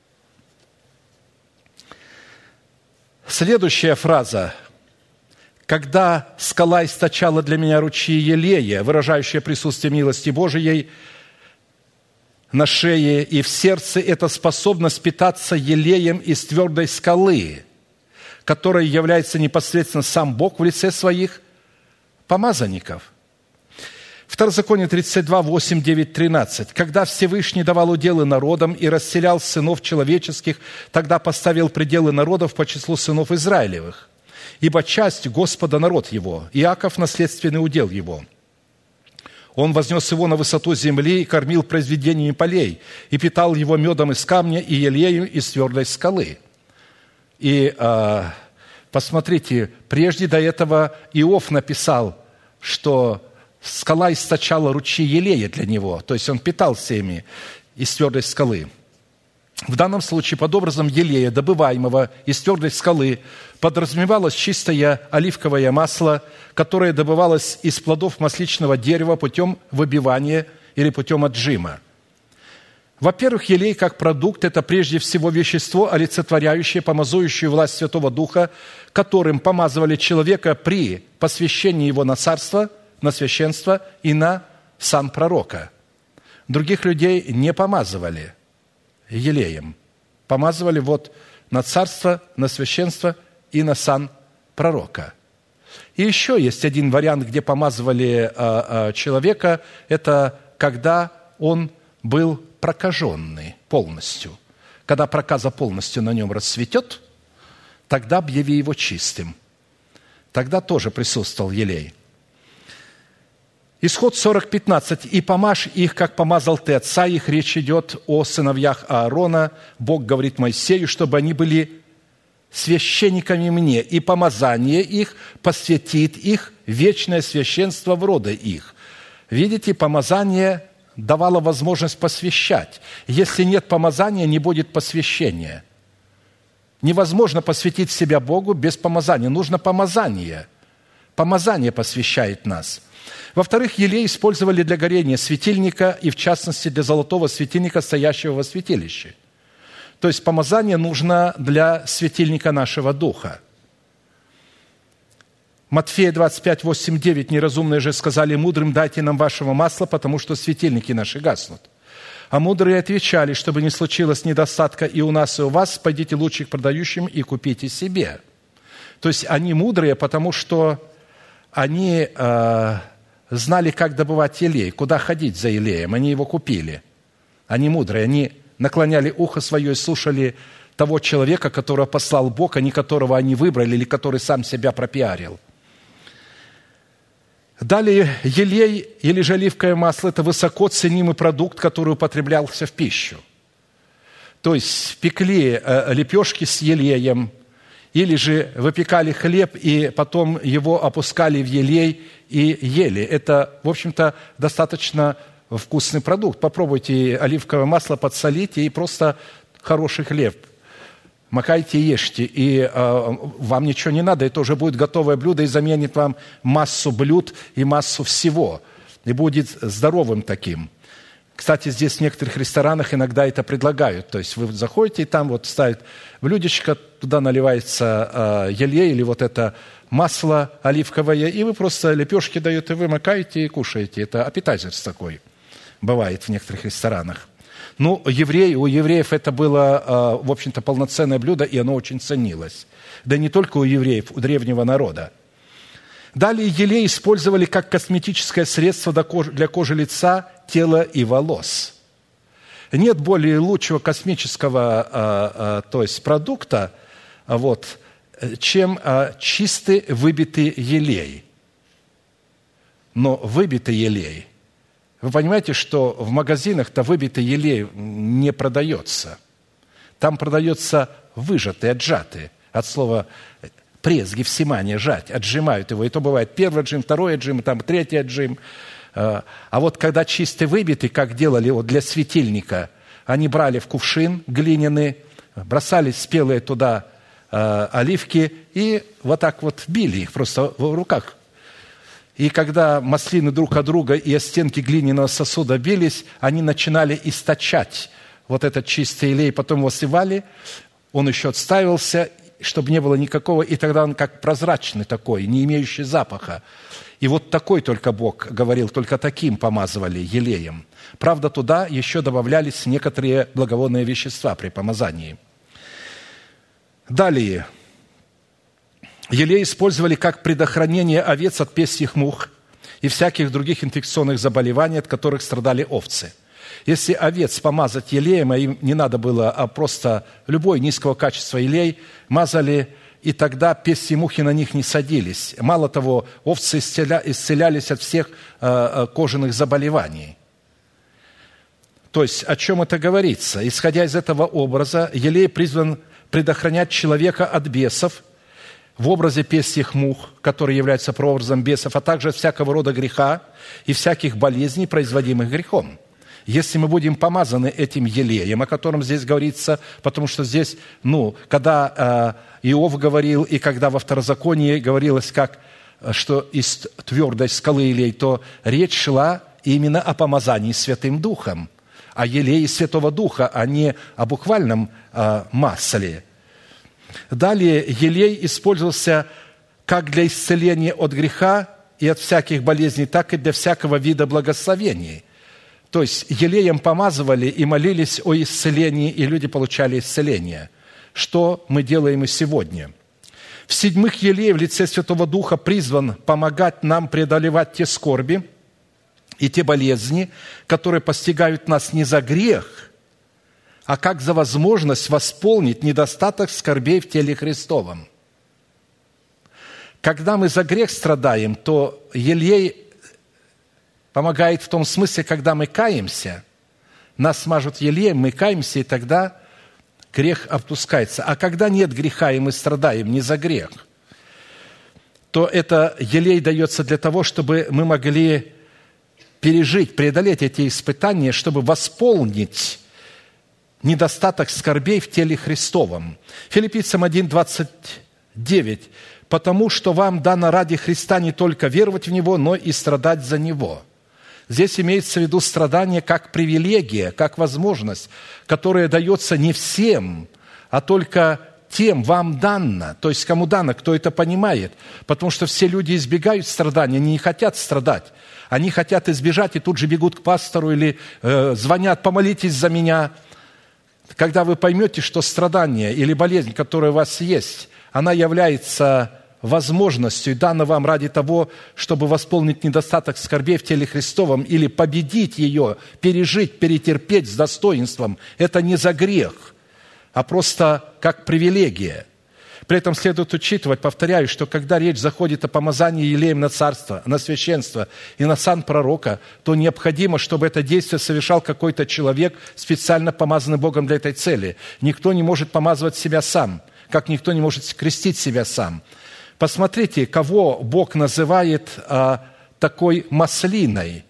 Следующая фраза. «Когда скала источала для меня ручьи елея, выражающая присутствие милости Божией на шее и в сердце, это способность питаться елеем из твердой скалы, которой является непосредственно сам Бог в лице своих помазанников». Второзаконие 32, 8, 9, 13. «Когда Всевышний давал уделы народам и расселял сынов человеческих, тогда поставил пределы народов по числу сынов Израилевых. Ибо часть Господа народ его, Иаков наследственный удел его. Он вознес его на высоту земли и кормил произведениями полей, и питал его медом из камня и елеем из твердой скалы». И посмотрите, прежде до этого Иов написал, что скала источала ручьи елея для него, то есть он питался ими из твердой скалы. В данном случае под образом елея, добываемого из твердой скалы, подразумевалось чистое оливковое масло, которое добывалось из плодов масличного дерева путем выбивания или путем отжима. Во-первых, елей как продукт – это прежде всего вещество, олицетворяющее помазующую власть Святого Духа, которым помазывали человека при посвящении его на царство, на священство и на сан пророка. Других людей не помазывали елеем. Помазывали вот на царство, на священство и на сан пророка. И еще есть один вариант, где помазывали человека, это когда он был прокаженный полностью. Когда проказа полностью на нем расцветет, тогда объяви его чистым. Тогда тоже присутствовал елей. Исход 40:15. «И помажь их, как помазал ты отца их». Речь идет о сыновьях Аарона. Бог говорит Моисею, чтобы они были священниками мне, и помазание их посвятит их, вечное священство в роды их. Видите, помазание давало возможность посвящать. Если нет помазания, не будет посвящения. Невозможно посвятить себя Богу без помазания. Нужно помазание. Помазание посвящает нас. Во-вторых, елей использовали для горения светильника и, в частности, для золотого светильника, стоящего во святилище. То есть помазание нужно для светильника нашего духа. Матфея 25, 8, 9. «Неразумные же сказали мудрым: дайте нам вашего масла, потому что светильники наши гаснут. А мудрые отвечали: чтобы не случилось недостатка и у нас, и у вас, пойдите лучше к продающим и купите себе». То есть они мудрые, потому что они знали, как добывать елей, куда ходить за елеем. Они его купили. Они мудрые, они наклоняли ухо свое и слушали того человека, которого послал Бог, а не которого они выбрали или который сам себя пропиарил. Далее, елей или же оливковое масло – это высоко ценимый продукт, который употреблялся в пищу. То есть пекли лепешки с елеем, или же выпекали хлеб и потом его опускали в елей и ели. Это, в общем-то, достаточно вкусный продукт. Попробуйте оливковое масло, подсолите, и просто хороший хлеб. Макайте и ешьте, и вам ничего не надо. Это уже будет готовое блюдо и заменит вам массу блюд и массу всего. И будет здоровым таким. Кстати, здесь в некоторых ресторанах иногда это предлагают. То есть вы заходите, и там вот ставят блюдечко, туда наливается елей или вот это масло оливковое, и вы просто лепешки даете, вы макаете и кушаете. Это аппетайзер такой бывает в некоторых ресторанах. Ну, у евреев это было, в общем-то, полноценное блюдо, и оно очень ценилось. Да не только у евреев, у древнего народа. Далее елей использовали как косметическое средство для кожи лица, тела и волос. Нет более лучшего косметического, то есть продукта, чем чистый выбитый елей. Но выбитый елей, вы понимаете, что в магазинах-то выбитый елей не продается. Там продается выжатый, отжатый, от слова пресс, гефсимания, жать, отжимают его. И то бывает первый отжим, второй отжим, там третий отжим. А вот когда чистый выбитый, как делали вот для светильника, они брали в кувшин глиняный, бросали спелые туда оливки и вот так вот били их просто в руках. И когда маслины друг от друга и о стенки глиняного сосуда бились, они начинали источать вот этот чистый елей, потом его сливали, он еще отстаивался, чтобы не было никакого, и тогда он как прозрачный такой, не имеющий запаха. И вот такой только Бог говорил, только таким помазывали елеем. Правда, туда еще добавлялись некоторые благовонные вещества при помазании. Далее. Елей использовали как предохранение овец от пёсьих мух и всяких других инфекционных заболеваний, от которых страдали овцы. Если овец помазать елеем, а им не надо было, а просто любой низкого качества елей, мазали, и тогда пёсьи мухи на них не садились. Мало того, овцы исцелялись от всех кожаных заболеваний. То есть, о чем это говорится? Исходя из этого образа, елей призван предохранять человека от бесов, в образе пёсьих мух, которые являются прообразом бесов, а также от всякого рода греха и всяких болезней, производимых грехом. Если мы будем помазаны этим елеем, о котором здесь говорится, потому что здесь, когда Иов говорил, и когда во Второзаконии говорилось, что из твердой скалы елей, то речь шла именно о помазании Святым Духом, о елее Святого Духа, а не о буквальном масле. Далее, елей использовался как для исцеления от греха и от всяких болезней, так и для всякого вида благословений. То есть, елеем помазывали и молились о исцелении, и люди получали исцеление. Что мы делаем и сегодня. В-седьмых, елей в лице Святого Духа призван помогать нам преодолевать те скорби и те болезни, которые постигают нас не за грех, а как за возможность восполнить недостаток скорбей в теле Христовом. Когда мы за грех страдаем, то елей Помогает в том смысле, когда мы каемся, нас смажут елеем, мы каемся, и тогда грех отпускается. А когда нет греха, и мы страдаем не за грех, то это елей дается для того, чтобы мы могли пережить, преодолеть эти испытания, чтобы восполнить недостаток скорбей в теле Христовом. Филиппийцам 1:29. «Потому что вам дано ради Христа не только веровать в Него, но и страдать за Него». Здесь имеется в виду страдание как привилегия, как возможность, которая дается не всем, а только тем вам дано. То есть кому дано, кто это понимает. Потому что все люди избегают страдания, они не хотят страдать. Они хотят избежать и тут же бегут к пастору или звонят: «Помолитесь за меня». Когда вы поймете, что страдание или болезнь, которая у вас есть, она является возможностью, дана вам ради того, чтобы восполнить недостаток скорбей в теле Христовом или победить ее, пережить, перетерпеть с достоинством, это не за грех, а просто как привилегия. При этом следует учитывать, повторяю, что когда речь заходит о помазании елеем на царство, на священство и на сан пророка, то необходимо, чтобы это действие совершал какой-то человек, специально помазанный Богом для этой цели. Никто не может помазывать себя сам, как никто не может крестить себя сам. Посмотрите, кого Бог называет такой маслиной.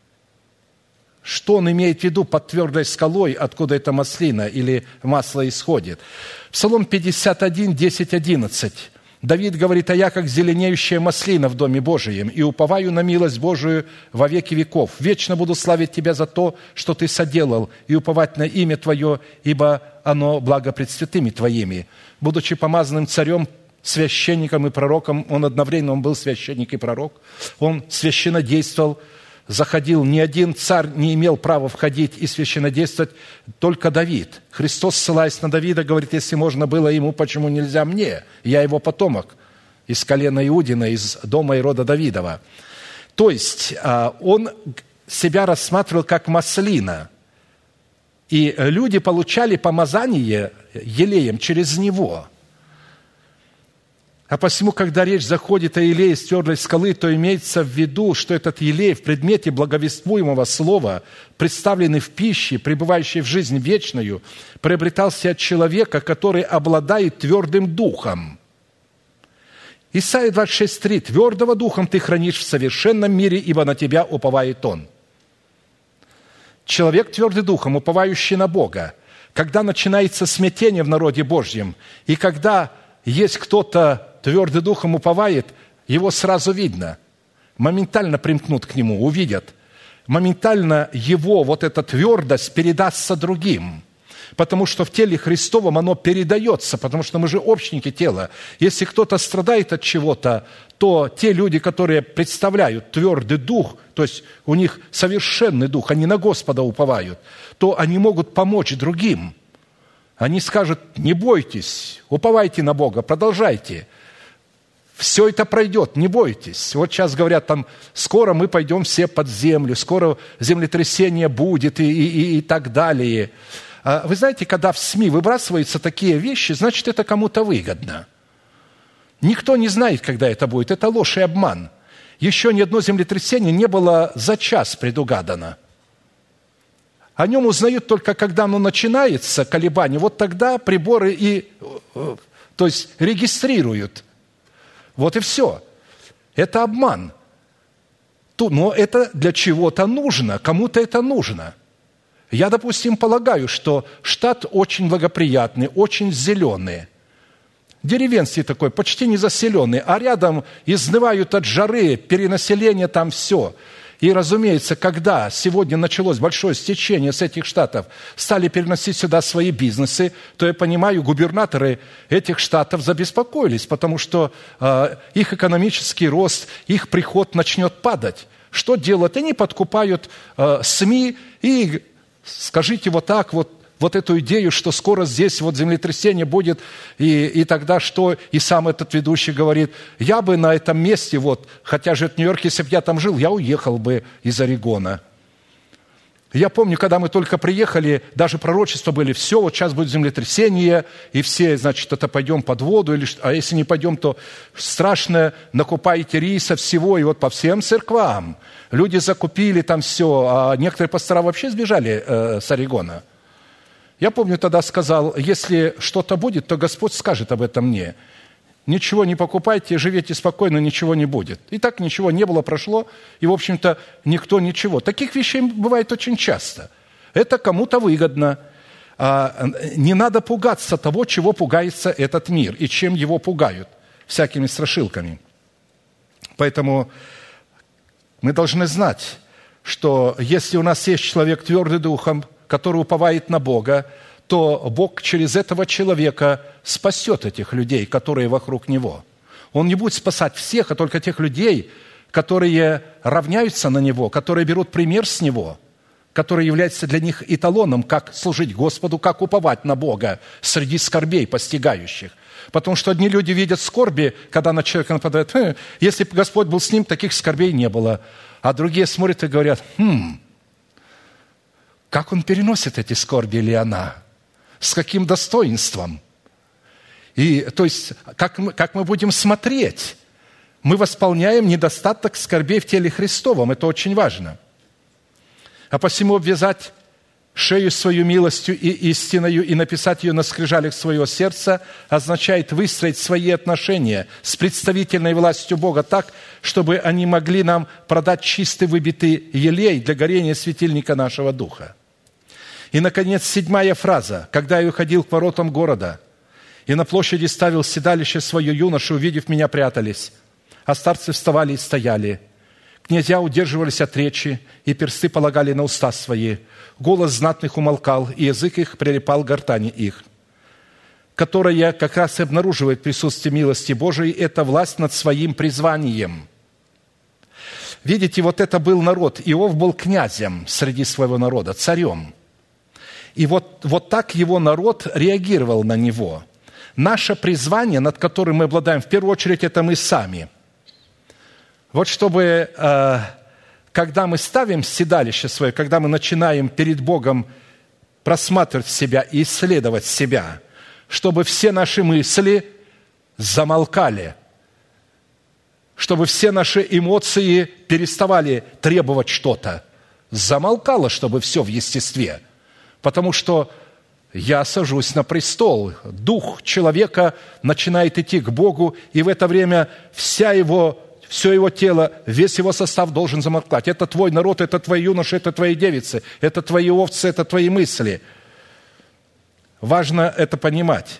Что Он имеет в виду под твердой скалой, откуда эта маслина или масло исходит? Псалом 51, 10, 11. Давид говорит: «А я, как зеленеющая маслина в Доме Божием, и уповаю на милость Божию во веки веков. Вечно буду славить Тебя за то, что Ты соделал, и уповать на имя Твое, ибо оно благо пред святыми Твоими». Будучи помазанным царем, священником и пророком, он одновременно был священник и пророк, он священнодействовал, заходил, ни один царь не имел права входить и священнодействовать, только Давид. Христос, ссылаясь на Давида, говорит: «Если можно было ему, почему нельзя мне? Я его потомок из колена Иудина, из дома и рода Давидова». То есть он себя рассматривал как маслина, и люди получали помазание елеем через него. А посему, когда речь заходит о елее с твердой скалы, то имеется в виду, что этот елей в предмете благовествуемого слова, представленный в пище, пребывающей в жизнь вечную, приобретался от человека, который обладает твердым духом. Исайя 26:3. «Твердого духом ты хранишь в совершенном мире, ибо на тебя уповает он». Человек твердый духом, уповающий на Бога, когда начинается смятение в народе Божьем, и когда есть кто-то твердый духом уповает, его сразу видно. Моментально примкнут к нему, увидят. Моментально его вот эта твердость передастся другим. Потому что в теле Христовом оно передается, потому что мы же общники тела. Если кто-то страдает от чего-то, то те люди, которые представляют твердый дух, то есть у них совершенный дух, они на Господа уповают, то они могут помочь другим. Они скажут: не бойтесь, уповайте на Бога, продолжайте. Все это пройдет, не бойтесь. Вот сейчас говорят, там, скоро мы пойдем все под землю, скоро землетрясение будет и так далее. Вы знаете, когда в СМИ выбрасываются такие вещи, значит, это кому-то выгодно. Никто не знает, когда это будет. Это ложь и обман. Еще ни одно землетрясение не было за час предугадано. О нем узнают только, когда оно начинается, колебание. Вот тогда приборы то есть регистрируют. Вот и все. Это обман. Но это для чего-то нужно, кому-то это нужно. Я, допустим, полагаю, что штат очень благоприятный, очень зеленый. Деревенский такой, почти не заселенный, а рядом изнывают от жары, перенаселение там все. И, разумеется, когда сегодня началось большое стечение с этих штатов, стали переносить сюда свои бизнесы, то я понимаю, губернаторы этих штатов забеспокоились, потому что их экономический рост, их приход начнет падать. Что делать? Они подкупают СМИ и, скажите вот так вот эту идею, что скоро здесь вот землетрясение будет, и тогда что? И сам этот ведущий говорит: я бы на этом месте, хотя же в Нью-Йорке, если бы я там жил, я уехал бы из Орегона. Я помню, когда мы только приехали, даже пророчества были, все, вот сейчас будет землетрясение, и все, значит, это пойдем под воду, а если не пойдем, то страшно, накупайте риса, всего, и вот по всем церквам. Люди закупили там все, а некоторые пастора вообще сбежали с Орегона. Я помню, тогда сказал, если что-то будет, то Господь скажет об этом мне. Ничего не покупайте, живите спокойно, ничего не будет. И так ничего не было, прошло, и, в общем-то, никто ничего. Таких вещей бывает очень часто. Это кому-то выгодно. Не надо пугаться того, чего пугается этот мир, и чем его пугают, всякими страшилками. Поэтому мы должны знать, что если у нас есть человек твердый духом, который уповает на Бога, то Бог через этого человека спасет этих людей, которые вокруг него. Он не будет спасать всех, а только тех людей, которые равняются на него, которые берут пример с него, который является для них эталоном, как служить Господу, как уповать на Бога среди скорбей постигающих. Потому что одни люди видят скорби, когда на человека нападают. Если бы Господь был с ним, таких скорбей не было. А другие смотрят и говорят, как он переносит эти скорби или она? С каким достоинством? И, то есть, как мы будем смотреть? Мы восполняем недостаток скорбей в теле Христовом. Это очень важно. А посему обвязать шею свою милостью и истиною и написать ее на скрижалях своего сердца означает выстроить свои отношения с представительной властью Бога так, чтобы они могли нам продать чистый выбитый елей для горения светильника нашего духа. И, наконец, 7-я фраза. «Когда я уходил к воротам города, и на площади ставил седалище свое, юноши, увидев меня, прятались, а старцы вставали и стояли. Князья удерживались от речи, и персты полагали на уста свои. Голос знатных умолкал, и язык их прилипал к гортани их». Которая как раз и обнаруживает присутствие милости Божией, это власть над своим призванием. Видите, вот это был народ. Иов был князем среди своего народа, царем. И вот так его народ реагировал на него. Наше призвание, над которым мы обладаем, в первую очередь, это мы сами. Вот чтобы, когда мы ставим седалище свое, когда мы начинаем перед Богом просматривать себя и исследовать себя, чтобы все наши мысли замолкали, чтобы все наши эмоции переставали требовать что-то, замолкало, чтобы все в естестве. Потому что я сажусь на престол, дух человека начинает идти к Богу, и в это время все его тело, весь его состав должен замолкать. Это твой народ, это твои юноши, это твои девицы, это твои овцы, это твои мысли. Важно это понимать.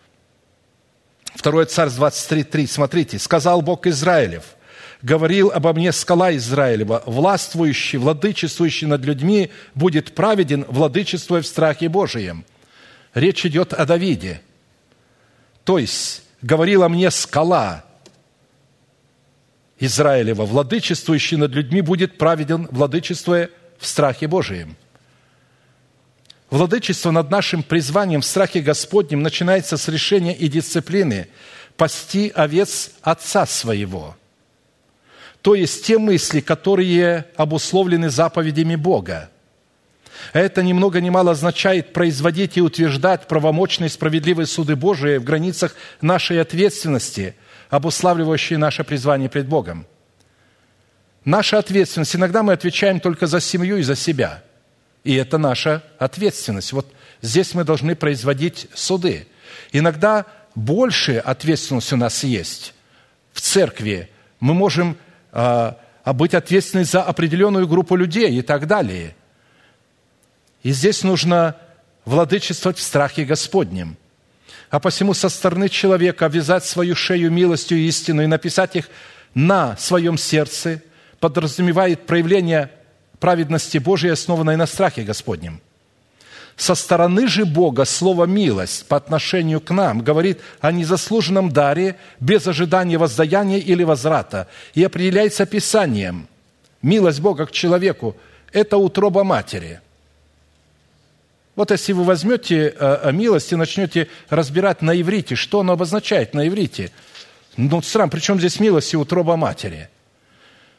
2 Царств 23:3, смотрите. «Сказал Бог Израилев, говорил обо мне скала Израилева, властвующий, владычествующий над людьми будет праведен, владычествуя в страхе Божием». Речь идет о Давиде. То есть, говорила мне скала Израилева, владычествующий над людьми будет праведен, владычествуя в страхе Божием. Владычество над нашим призванием в страхе Господнем начинается с решения и дисциплины пасти овец отца своего. То есть те мысли, которые обусловлены заповедями Бога. Это ни много ни мало означает производить и утверждать правомочные и справедливые суды Божии в границах нашей ответственности, обуславливающие наше призвание пред Богом. Наша ответственность. Иногда мы отвечаем только за семью и за себя. И это наша ответственность. Вот здесь мы должны производить суды. Иногда больше ответственность у нас есть. В церкви мы можем быть ответственны за определенную группу людей и так далее. И здесь нужно владычествовать в страхе Господнем. А посему со стороны человека обвязать свою шею милостью и истину и написать их на своем сердце подразумевает проявление праведности Божией, основанной на страхе Господнем. Со стороны же Бога слово «милость» по отношению к нам говорит о незаслуженном даре без ожидания воздаяния или возврата и определяется Писанием. Милость Бога к человеку – это утроба матери. Вот если вы возьмете милость и начнете разбирать на иврите, что оно обозначает на иврите, странно, при чем здесь милость и утроба матери?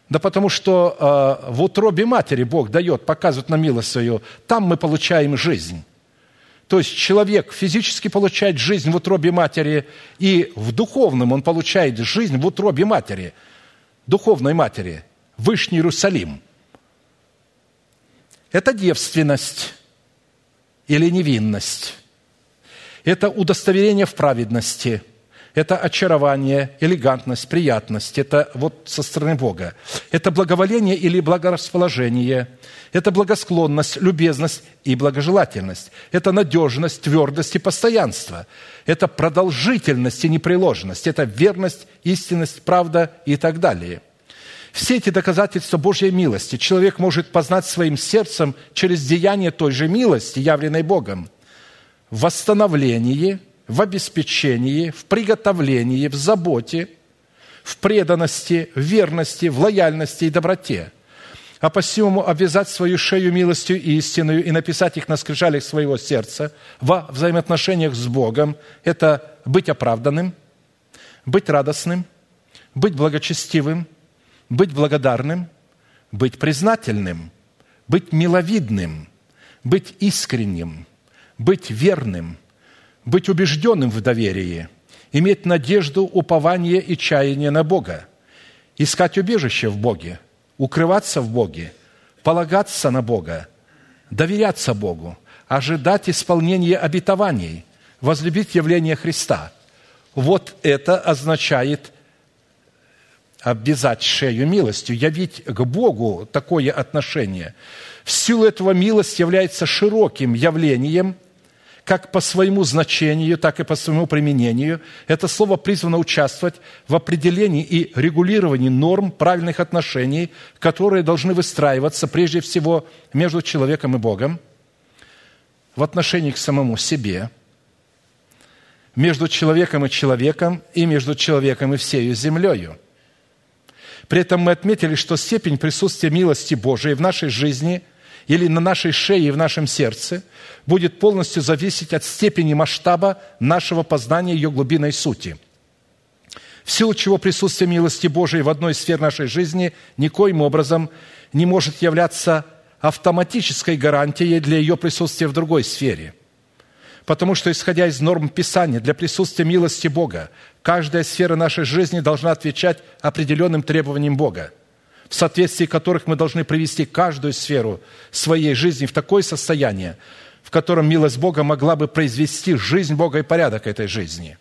Да потому что в утробе матери Бог дает, показывает нам милость свою, там мы получаем жизнь. То есть человек физически получает жизнь в утробе матери, и в духовном он получает жизнь в утробе матери, духовной матери, Вышний Иерусалим. Это девственность или невинность. Это удостоверение в праведности. Это очарование, элегантность, приятность. Это вот со стороны Бога. Это благоволение или благорасположение. Это благосклонность, любезность и благожелательность. Это надежность, твердость и постоянство. Это продолжительность и непреложность. Это верность, истинность, правда и так далее. Все эти доказательства Божьей милости человек может познать своим сердцем через деяние той же милости, явленной Богом, в восстановлении, в обеспечении, в приготовлении, в заботе, в преданности, в верности, в лояльности и доброте. А посему обвязать свою шею милостью истинную и написать их на скрижалях своего сердца во взаимоотношениях с Богом – это быть оправданным, быть радостным, быть благочестивым, быть благодарным, быть признательным, быть миловидным, быть искренним, быть верным, быть убежденным в доверии, иметь надежду, упование и чаяние на Бога, искать убежище в Боге, укрываться в Боге, полагаться на Бога, доверяться Богу, ожидать исполнения обетований, возлюбить явление Христа. Вот это означает обвязать шею милостью, явить к Богу такое отношение. В силу этого милость является широким явлением, как по своему значению, так и по своему применению. Это слово призвано участвовать в определении и регулировании норм правильных отношений, которые должны выстраиваться прежде всего между человеком и Богом, в отношении к самому себе, между человеком и между человеком и всею землею. При этом мы отметили, что степень присутствия милости Божией в нашей жизни или на нашей шее и в нашем сердце будет полностью зависеть от степени масштаба нашего познания ее глубинной сути. В силу чего присутствие милости Божией в одной из сфер нашей жизни никоим образом не может являться автоматической гарантией для ее присутствия в другой сфере. Потому что, исходя из норм Писания, для присутствия милости Бога, каждая сфера нашей жизни должна отвечать определенным требованиям Бога, в соответствии которых мы должны привести каждую сферу своей жизни в такое состояние, в котором милость Бога могла бы произвести жизнь Бога и порядок этой жизни.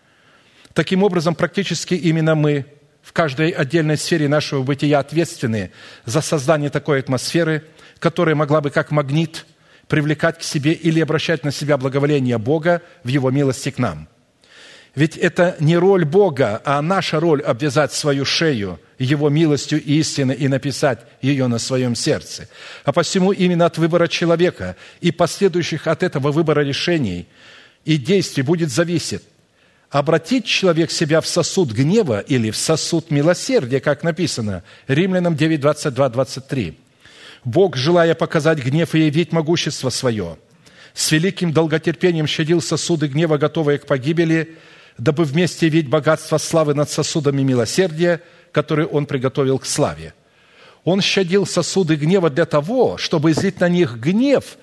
Таким образом, практически именно мы в каждой отдельной сфере нашего бытия ответственны за создание такой атмосферы, которая могла бы как магнит привлекать к себе или обращать на себя благоволение Бога в Его милости к нам. Ведь это не роль Бога, а наша роль обвязать свою шею Его милостью и истиной и написать ее на своем сердце. А посему именно от выбора человека и последующих от этого выбора решений и действий будет зависеть, обратить человек себя в сосуд гнева или в сосуд милосердия, как написано, Римлянам 9, 22, 23. Бог, желая показать гнев и явить могущество свое, с великим долготерпением щадил сосуды гнева, готовые к погибели, дабы вместе явить богатство славы над сосудами милосердия, которые Он приготовил к славе. Он щадил сосуды гнева для того, чтобы излить на них гнев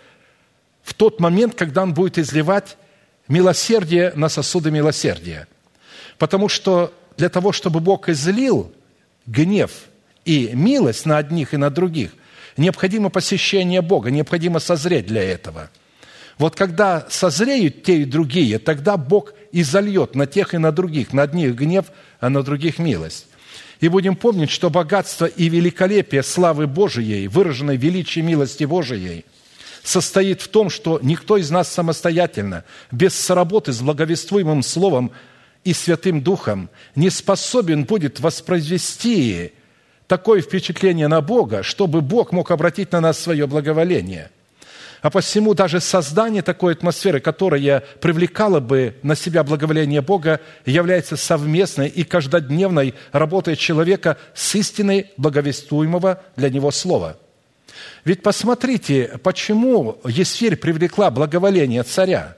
в тот момент, когда Он будет изливать милосердие на сосуды милосердия. Потому что для того, чтобы Бог излил гнев и милость на одних и на других, необходимо посещение Бога, необходимо созреть для этого. Вот когда созреют те и другие, тогда Бог и зальет на тех и на других, на одних гнев, а на других милость. И будем помнить, что богатство и великолепие славы Божией, выраженной в величии милости Божией, состоит в том, что никто из нас самостоятельно, без соработы с благовествуемым Словом и Святым Духом, не способен будет воспроизвести такое впечатление на Бога, чтобы Бог мог обратить на нас свое благоволение. А посему даже создание такой атмосферы, которая привлекала бы на себя благоволение Бога, является совместной и каждодневной работой человека с истиной благовествуемого для него слова. Ведь посмотрите, почему Есфирь привлекла благоволение царя.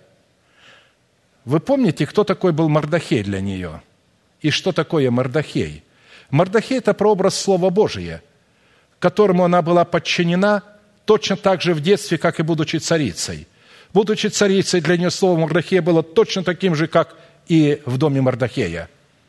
Вы помните, кто такой был Мордохей для нее? И что такое Мордохей? Мардохей – это прообраз Слова Божия, которому она была подчинена точно так же в детстве, как и будучи царицей. Будучи царицей, для нее слово Мардохея было точно таким же, как и в доме Мардохея.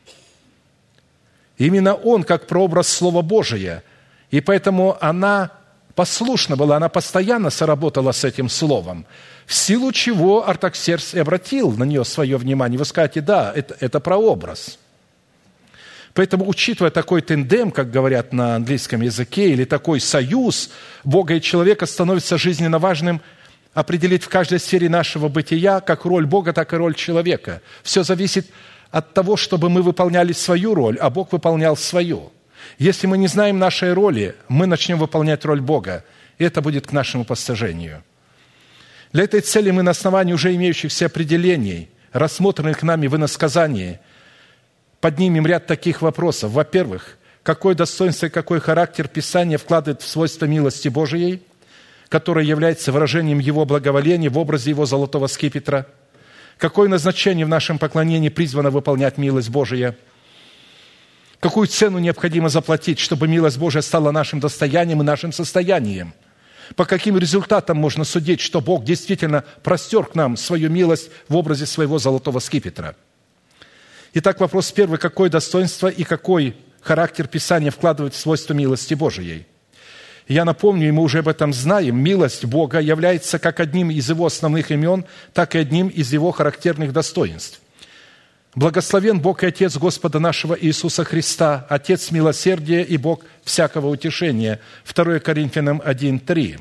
Именно он как прообраз Слова Божия, и поэтому она послушна была, она постоянно соработала с этим словом, в силу чего Артаксеркс и обратил на нее свое внимание. Вы скажете, да, это прообраз. Поэтому, учитывая такой тандем, как говорят на английском языке, или такой союз Бога и человека, становится жизненно важным определить в каждой сфере нашего бытия как роль Бога, так и роль человека. Все зависит от того, чтобы мы выполняли свою роль, а Бог выполнял свою. Если мы не знаем нашей роли, мы начнем выполнять роль Бога, и это будет к нашему постижению. Для этой цели мы на основании уже имеющихся определений, рассмотренных нами в иносказании, поднимем ряд таких вопросов. Во-первых, какое достоинство и какой характер Писание вкладывает в свойства милости Божией, которое является выражением Его благоволения в образе Его золотого скипетра? Какое назначение в нашем поклонении призвано выполнять милость Божия? Какую цену необходимо заплатить, чтобы милость Божия стала нашим достоянием и нашим состоянием? По каким результатам можно судить, что Бог действительно простер к нам свою милость в образе своего золотого скипетра? Итак, вопрос первый. Какое достоинство и какой характер Писания вкладывает в свойства милости Божией? Я напомню, и мы уже об этом знаем, милость Бога является как одним из Его основных имен, так и одним из Его характерных достоинств. Благословен Бог и Отец Господа нашего Иисуса Христа, Отец милосердия и Бог всякого утешения. 2 Коринфянам 1:3.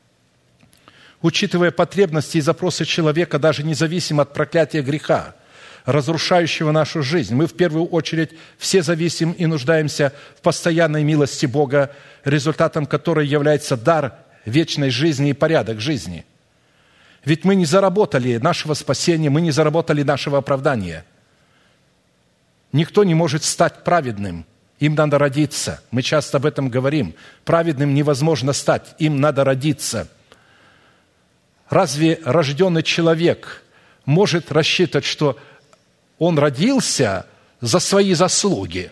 Учитывая потребности и запросы человека, даже независимо от проклятия греха, разрушающего нашу жизнь, мы в первую очередь все зависим и нуждаемся в постоянной милости Бога, результатом которой является дар вечной жизни и порядок жизни. Ведь мы не заработали нашего спасения, мы не заработали нашего оправдания. Никто не может стать праведным, им надо родиться. Мы часто об этом говорим. Праведным невозможно стать, им надо родиться. Разве рожденный человек может рассчитывать, что он родился за свои заслуги?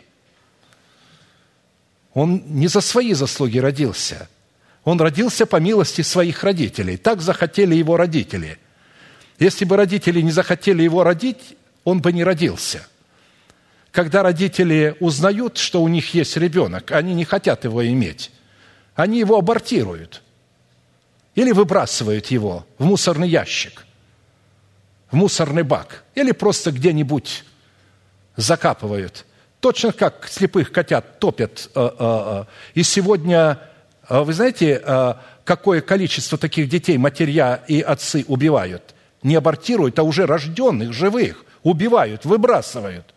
Он не за свои заслуги родился. Он родился по милости своих родителей. Так захотели его родители. Если бы родители не захотели его родить, он бы не родился. Когда родители узнают, что у них есть ребенок, они не хотят его иметь. Они его абортируют. Или выбрасывают его в мусорный ящик, в мусорный бак. Или просто где-нибудь закапывают. Точно как слепых котят топят. И сегодня, вы знаете, какое количество таких детей матерья и отцы убивают? Не абортируют, а уже рожденных, живых. Убивают, выбрасывают.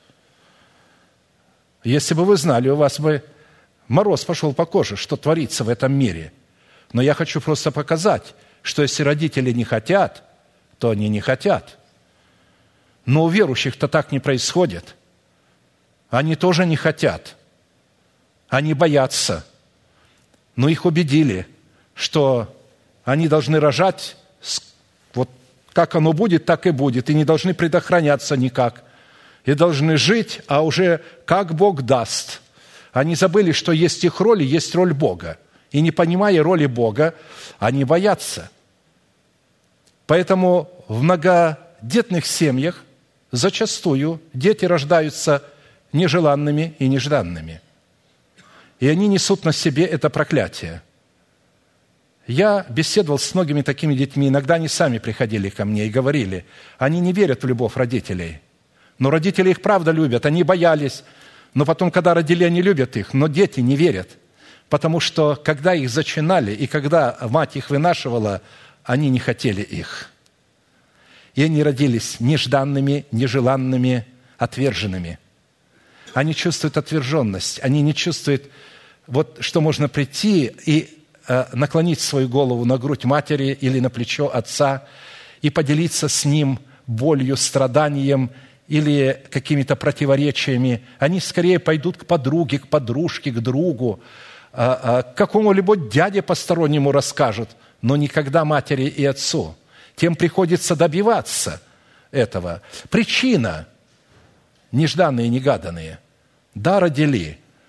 Если бы вы знали, у вас бы мороз пошел по коже, что творится в этом мире. Но я хочу просто показать, что если родители не хотят, то они не хотят. Но у верующих-то так не происходит. Они тоже не хотят. Они боятся. Но их убедили, что они должны рожать, вот как оно будет, так и будет, и не должны предохраняться никак. И должны жить, а уже как Бог даст. Они забыли, что есть их роль, и есть роль Бога. И не понимая роли Бога, они боятся. Поэтому в многодетных семьях зачастую дети рождаются нежеланными и нежданными. И они несут на себе это проклятие. Я беседовал с многими такими детьми, иногда они сами приходили ко мне и говорили, они не верят в любовь родителей. Но родители их правда любят, они боялись. Но потом, когда родили, они любят их, но дети не верят. Потому что, когда их зачинали и когда мать их вынашивала, они не хотели их. И они родились нежданными, нежеланными, отверженными. Они чувствуют отверженность, они не чувствуют, вот, что можно прийти и наклонить свою голову на грудь матери или на плечо отца и поделиться с ним болью, страданием или какими-то противоречиями. Они скорее пойдут к подруге, к подружке, к другу, к какому-либо дяде постороннему расскажут, но никогда матери и отцу. Тем приходится добиваться этого. Причина – нежданные и негаданные. Да, родили,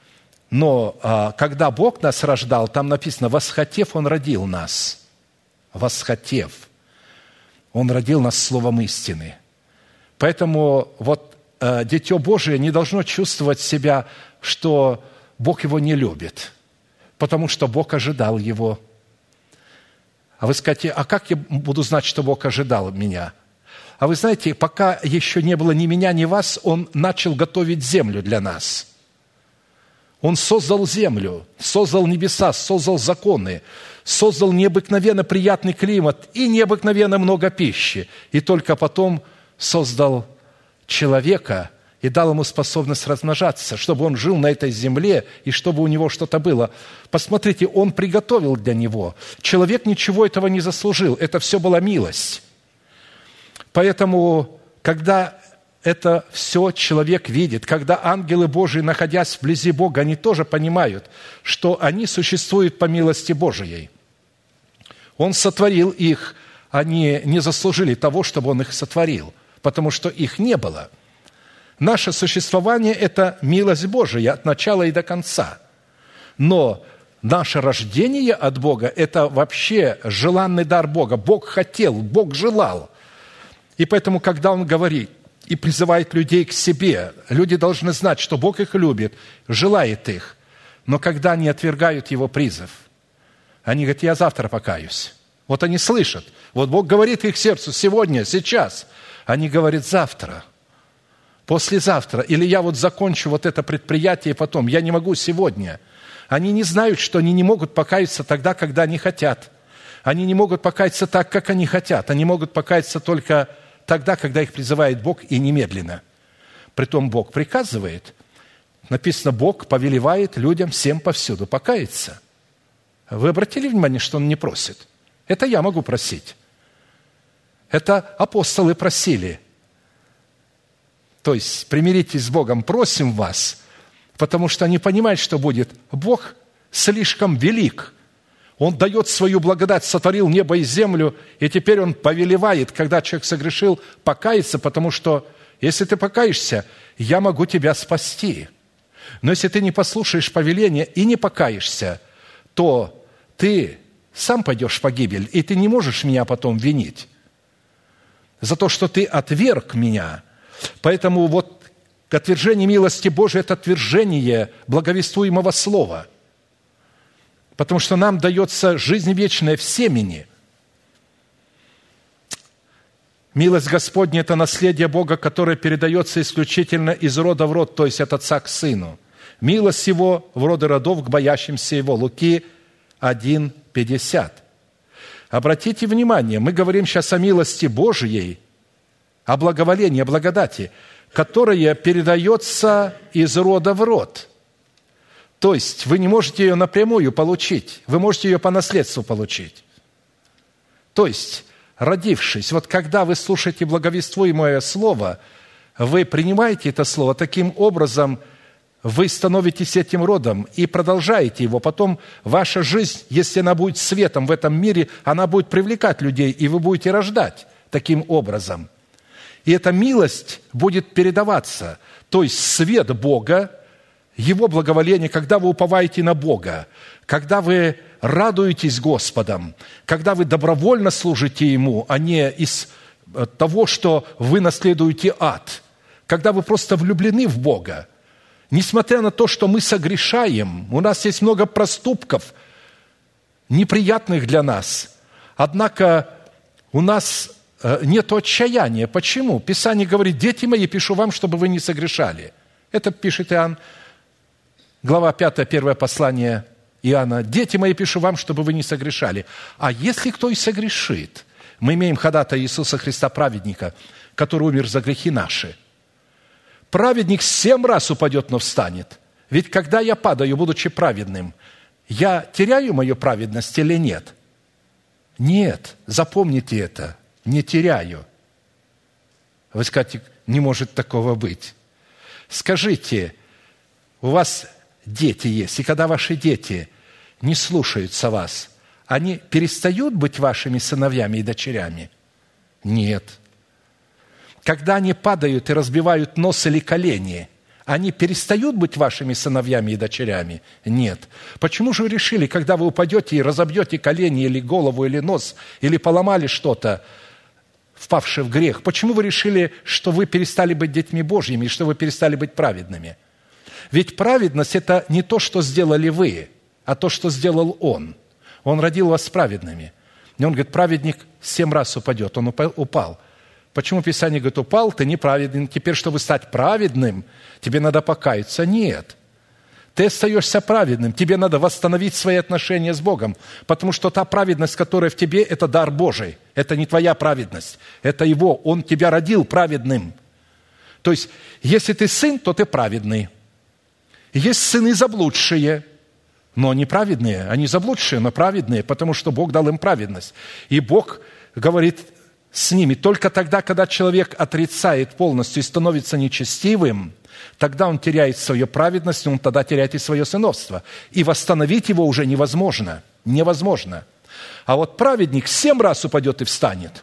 Но когда Бог нас рождал, там написано, восхотев, Он родил нас. Восхотев. Он родил нас словом истины. Поэтому Дитё Божие не должно чувствовать себя, что Бог его не любит, потому что Бог ожидал его. А вы скажете, а как я буду знать, что Бог ожидал меня? А вы знаете, пока еще не было ни меня, ни вас, Он начал готовить землю для нас. Он создал землю, создал небеса, создал законы, создал необыкновенно приятный климат и необыкновенно много пищи. И только потом создал человека и дал ему способность размножаться, чтобы он жил на этой земле и чтобы у него что-то было. Посмотрите, Он приготовил для него. Человек ничего этого не заслужил. Это все была милость. Поэтому, когда это все человек видит, когда ангелы Божии, находясь вблизи Бога, они тоже понимают, что они существуют по милости Божией. Он сотворил их, они не заслужили того, чтобы Он их сотворил, потому что их не было. Наше существование – это милость Божия от начала и до конца. Но наше рождение от Бога – это вообще желанный дар Бога. Бог хотел, Бог желал. И поэтому, когда Он говорит и призывает людей к себе, люди должны знать, что Бог их любит, желает их. Но когда они отвергают Его призыв, они говорят, я завтра покаюсь. Вот они слышат. Вот Бог говорит их сердцу сегодня, сейчас. Они говорят завтра, послезавтра. Или я закончу это предприятие потом. Я не могу сегодня. Они не знают, что они не могут покаяться тогда, когда они хотят. Они не могут покаяться так, как они хотят. Они могут покаяться только тогда, когда их призывает Бог, и немедленно. Притом Бог приказывает. Написано, Бог повелевает людям всем повсюду покаяться. Вы обратили внимание, что Он не просит? Это я могу просить. Это апостолы просили. То есть, примиритесь с Богом, просим вас, потому что они понимают, что будет. Бог слишком велик. Он дает свою благодать, сотворил небо и землю, и теперь Он повелевает, когда человек согрешил, покаяться, потому что, если ты покаешься, я могу тебя спасти. Но если ты не послушаешь повеления и не покаешься, то ты сам пойдешь в погибель, и ты не можешь меня потом винить за то, что ты отверг меня. Поэтому отвержение милости Божией – это отвержение благовествуемого слова, потому что нам дается жизнь вечная в семени. Милость Господня – это наследие Бога, которое передается исключительно из рода в род, то есть от отца к сыну. Милость Его в роды родов к боящимся Его. Луки 1:50. Обратите внимание, мы говорим сейчас о милости Божией, о благоволении, о благодати, которая передается из рода в род. То есть вы не можете ее напрямую получить, вы можете ее по наследству получить. То есть, родившись, когда вы слушаете благовествуемое слово, вы принимаете это слово, таким образом вы становитесь этим родом и продолжаете его. Потом ваша жизнь, если она будет светом в этом мире, она будет привлекать людей, и вы будете рождать таким образом. И эта милость будет передаваться. То есть свет Бога, Его благоволение, когда вы уповаете на Бога, когда вы радуетесь Господом, когда вы добровольно служите Ему, а не из того, что вы наследуете ад, когда вы просто влюблены в Бога. Несмотря на то, что мы согрешаем, у нас есть много проступков, неприятных для нас, однако у нас нет отчаяния. Почему? Писание говорит, дети мои, пишу вам, чтобы вы не согрешали. Это пишет Иоанн, глава 5, первое послание Иоанна. Дети мои, пишу вам, чтобы вы не согрешали. А если кто и согрешит, мы имеем ходатая Иисуса Христа, праведника, который умер за грехи наши. Праведник 7 раз упадет, но встанет. Ведь когда я падаю, будучи праведным, я теряю мою праведность или нет? Нет, запомните это, не теряю. Вы скажете, не может такого быть. Скажите, у вас дети есть, и когда ваши дети не слушаются вас, они перестают быть вашими сыновьями и дочерями? Нет. Когда они падают и разбивают нос или колени, они перестают быть вашими сыновьями и дочерями? Нет. Почему же вы решили, когда вы упадете и разобьете колени или голову, или нос, или поломали что-то, впавшие в грех, почему вы решили, что вы перестали быть детьми Божьими, и что вы перестали быть праведными? Ведь праведность – это не то, что сделали вы, а то, что сделал Он. Он родил вас праведными. И Он говорит, праведник 7 раз упадет. Он упал. Почему Писание говорит, упал, ты неправедный. Теперь, чтобы стать праведным, тебе надо покаяться. Нет. Ты остаешься праведным. Тебе надо восстановить свои отношения с Богом. Потому что та праведность, которая в тебе, это дар Божий. Это не твоя праведность. Это Его. Он тебя родил праведным. То есть, если ты сын, то ты праведный. Есть сыны заблудшие, но они праведные. Они заблудшие, но праведные, потому что Бог дал им праведность. И Бог говорит с ними, только тогда, когда человек отрицает полностью и становится нечестивым, тогда он теряет свою праведность, он тогда теряет и свое сыновство. И восстановить его уже невозможно. Невозможно. А вот праведник 7 раз упадет и встанет.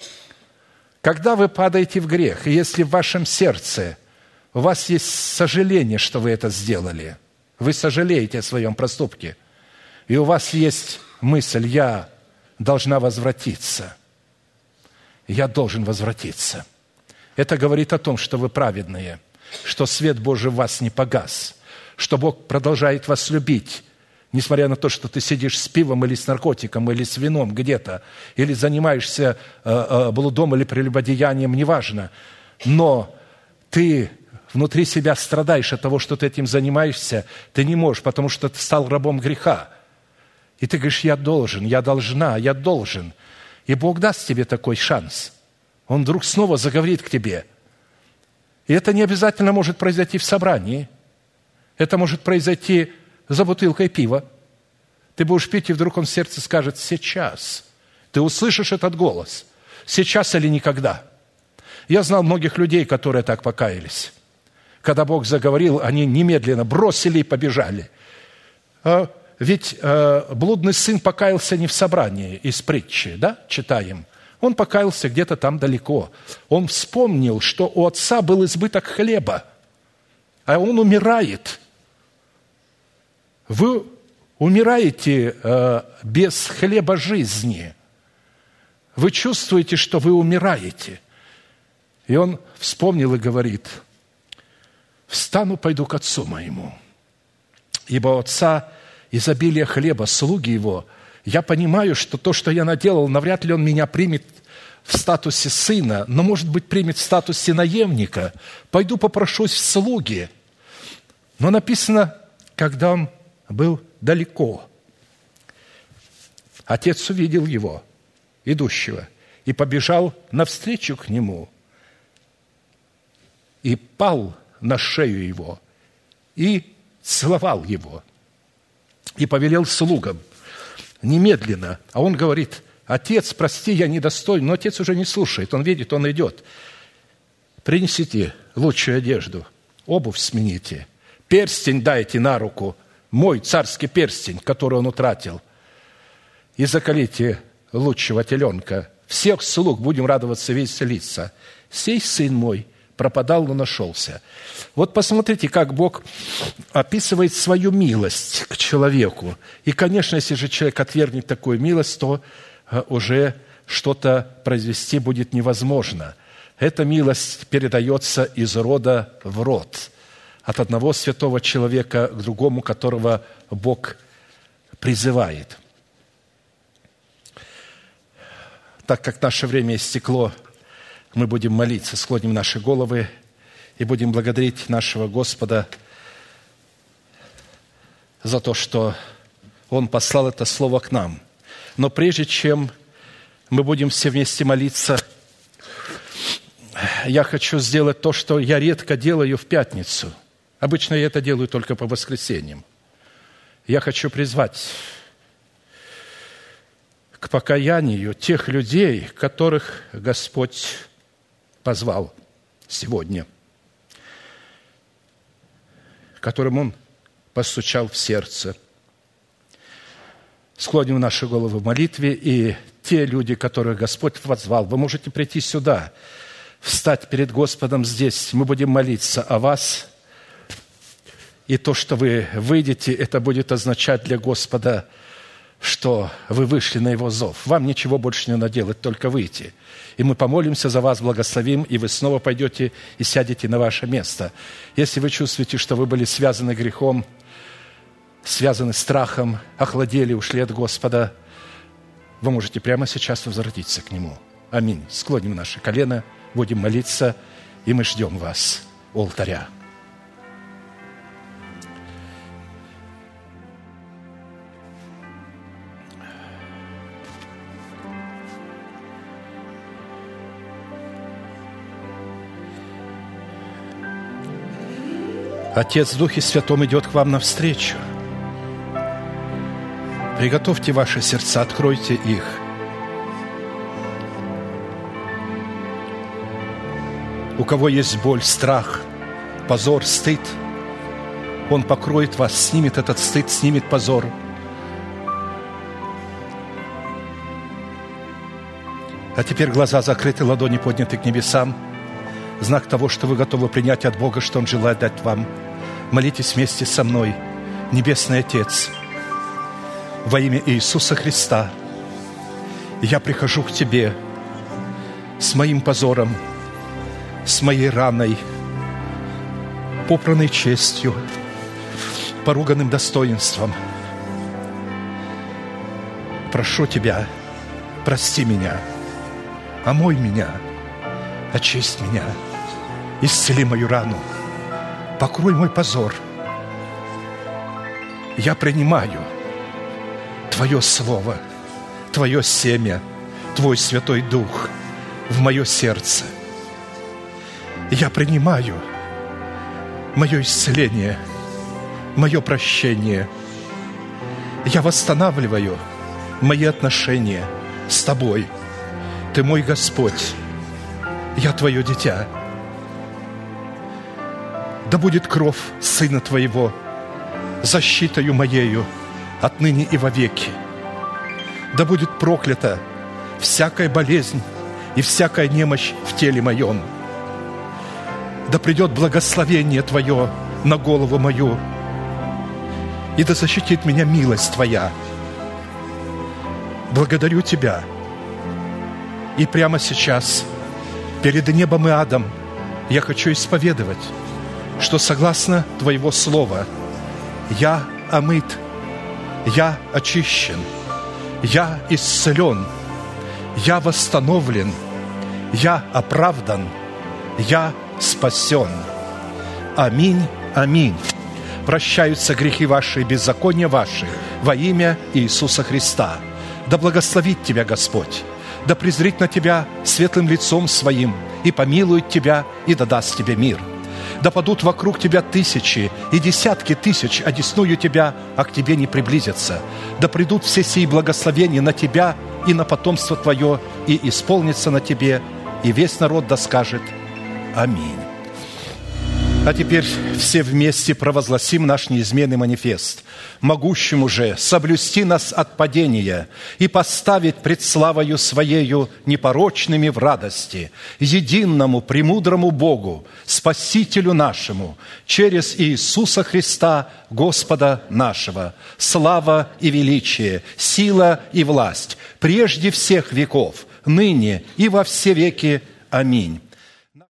Когда вы падаете в грех, и если в вашем сердце у вас есть сожаление, что вы это сделали, вы сожалеете о своем проступке, и у вас есть мысль, я должна возвратиться, я должен возвратиться. Это говорит о том, что вы праведные, что свет Божий в вас не погас, что Бог продолжает вас любить, несмотря на то, что ты сидишь с пивом или с наркотиком, или с вином где-то, или занимаешься блудом или прелюбодеянием, неважно, но ты внутри себя страдаешь от того, что ты этим занимаешься, ты не можешь, потому что ты стал рабом греха. И ты говоришь, я должен, я должна, я должен. И Бог даст тебе такой шанс. Он вдруг снова заговорит к тебе. И это не обязательно может произойти в собрании. Это может произойти за бутылкой пива. Ты будешь пить, и вдруг он в сердце скажет, сейчас. Ты услышишь этот голос. Сейчас или никогда. Я знал многих людей, которые так покаялись. Когда Бог заговорил, они немедленно бросили и побежали. Ведь блудный сын покаялся не в собрании из притчи, да, читаем. Он покаялся где-то там далеко. Он вспомнил, что у отца был избыток хлеба, а он умирает. Вы умираете без хлеба жизни. Вы чувствуете, что вы умираете. И он вспомнил и говорит, «Встану, пойду к отцу моему, ибо у отца изобилие хлеба, слуги его. Я понимаю, что то, что я наделал, навряд ли он меня примет в статусе сына, но, может быть, примет в статусе наемника. Пойду попрошусь в слуги». Но написано, когда он был далеко, отец увидел его, идущего, и побежал навстречу к нему, и пал на шею его, и целовал его, и повелел слугам немедленно. А он говорит, отец, прости, я недостоин. Но отец уже не слушает, он видит, он идет. Принесите лучшую одежду, обувь смените, перстень дайте на руку, мой царский перстень, который он утратил, и заколите лучшего теленка. Всех слуг будем радоваться, веселиться. Сей сын мой пропадал, но нашелся. Вот посмотрите, как Бог описывает свою милость к человеку. И, конечно, если же человек отвергнет такую милость, то уже что-то произвести будет невозможно. Эта милость передается из рода в род, от одного святого человека к другому, которого Бог призывает. Так как наше время истекло, мы будем молиться, склоним наши головы и будем благодарить нашего Господа за то, что Он послал это слово к нам. Но прежде чем мы будем все вместе молиться, я хочу сделать то, что я редко делаю в пятницу. Обычно я это делаю только по воскресеньям. Я хочу призвать к покаянию тех людей, которых Господь позвал сегодня, которым Он постучал в сердце. Склоним наши головы в молитве, и те люди, которых Господь позвал, вы можете прийти сюда, встать перед Господом здесь. Мы будем молиться о вас, И то, что вы выйдете, это будет означать для Господа, что вы вышли на Его зов. Вам ничего больше не надо делать, только выйти. И мы помолимся за вас, благословим, и вы снова пойдете и сядете на ваше место. Если вы чувствуете, что вы были связаны грехом, связаны страхом, охладели, ушли от Господа, вы можете прямо сейчас возвратиться к Нему. Аминь. Склоним наши колено, будем молиться, и мы ждем вас у алтаря. Отец в Духе Святом идет к вам навстречу. Приготовьте ваши сердца, откройте их. У кого есть боль, страх, позор, стыд, Он покроет вас, снимет этот стыд, снимет позор. А теперь глаза закрыты, ладони подняты к небесам. Знак того, что вы готовы принять от Бога, что Он желает дать вам. Молитесь вместе со мной. Небесный Отец, во имя Иисуса Христа, я прихожу к Тебе с моим позором, с моей раной, попранной честью, поруганным достоинством. Прошу Тебя, прости меня, омой меня, очисть меня, исцели мою рану, покрой мой позор. Я принимаю Твое Слово, Твое семя, Твой Святой Дух в мое сердце. Я принимаю мое исцеление, мое прощение. Я восстанавливаю мои отношения с Тобой. Ты мой Господь, я Твое дитя. Да будет кровь Сына Твоего защитою моею отныне и вовеки. Да будет проклята всякая болезнь и всякая немощь в теле моем. Да придет благословение Твое на голову мою, и да защитит меня милость Твоя. Благодарю Тебя. И прямо сейчас, перед небом и адом, я хочу исповедовать, что согласно Твоего Слова я омыт, я очищен, я исцелен, я восстановлен, я оправдан, я спасен. Аминь, аминь. Прощаются грехи ваши и беззакония ваши во имя Иисуса Христа. Да благословит тебя Господь, да презрит на тебя светлым лицом Своим и помилует тебя и да даст тебе мир. Да падут вокруг тебя тысячи и десятки тысяч, одесную тебя, а к тебе не приблизятся. Да придут все сии благословения на тебя и на потомство твое, и исполнится на тебе, и весь народ да скажет аминь. А теперь все вместе провозгласим наш неизменный манифест, могущему же соблюсти нас от падения и поставить пред славою Своею непорочными в радости, единому премудрому Богу, Спасителю нашему, через Иисуса Христа, Господа нашего, слава и величие, сила и власть, прежде всех веков, ныне и во все веки. Аминь.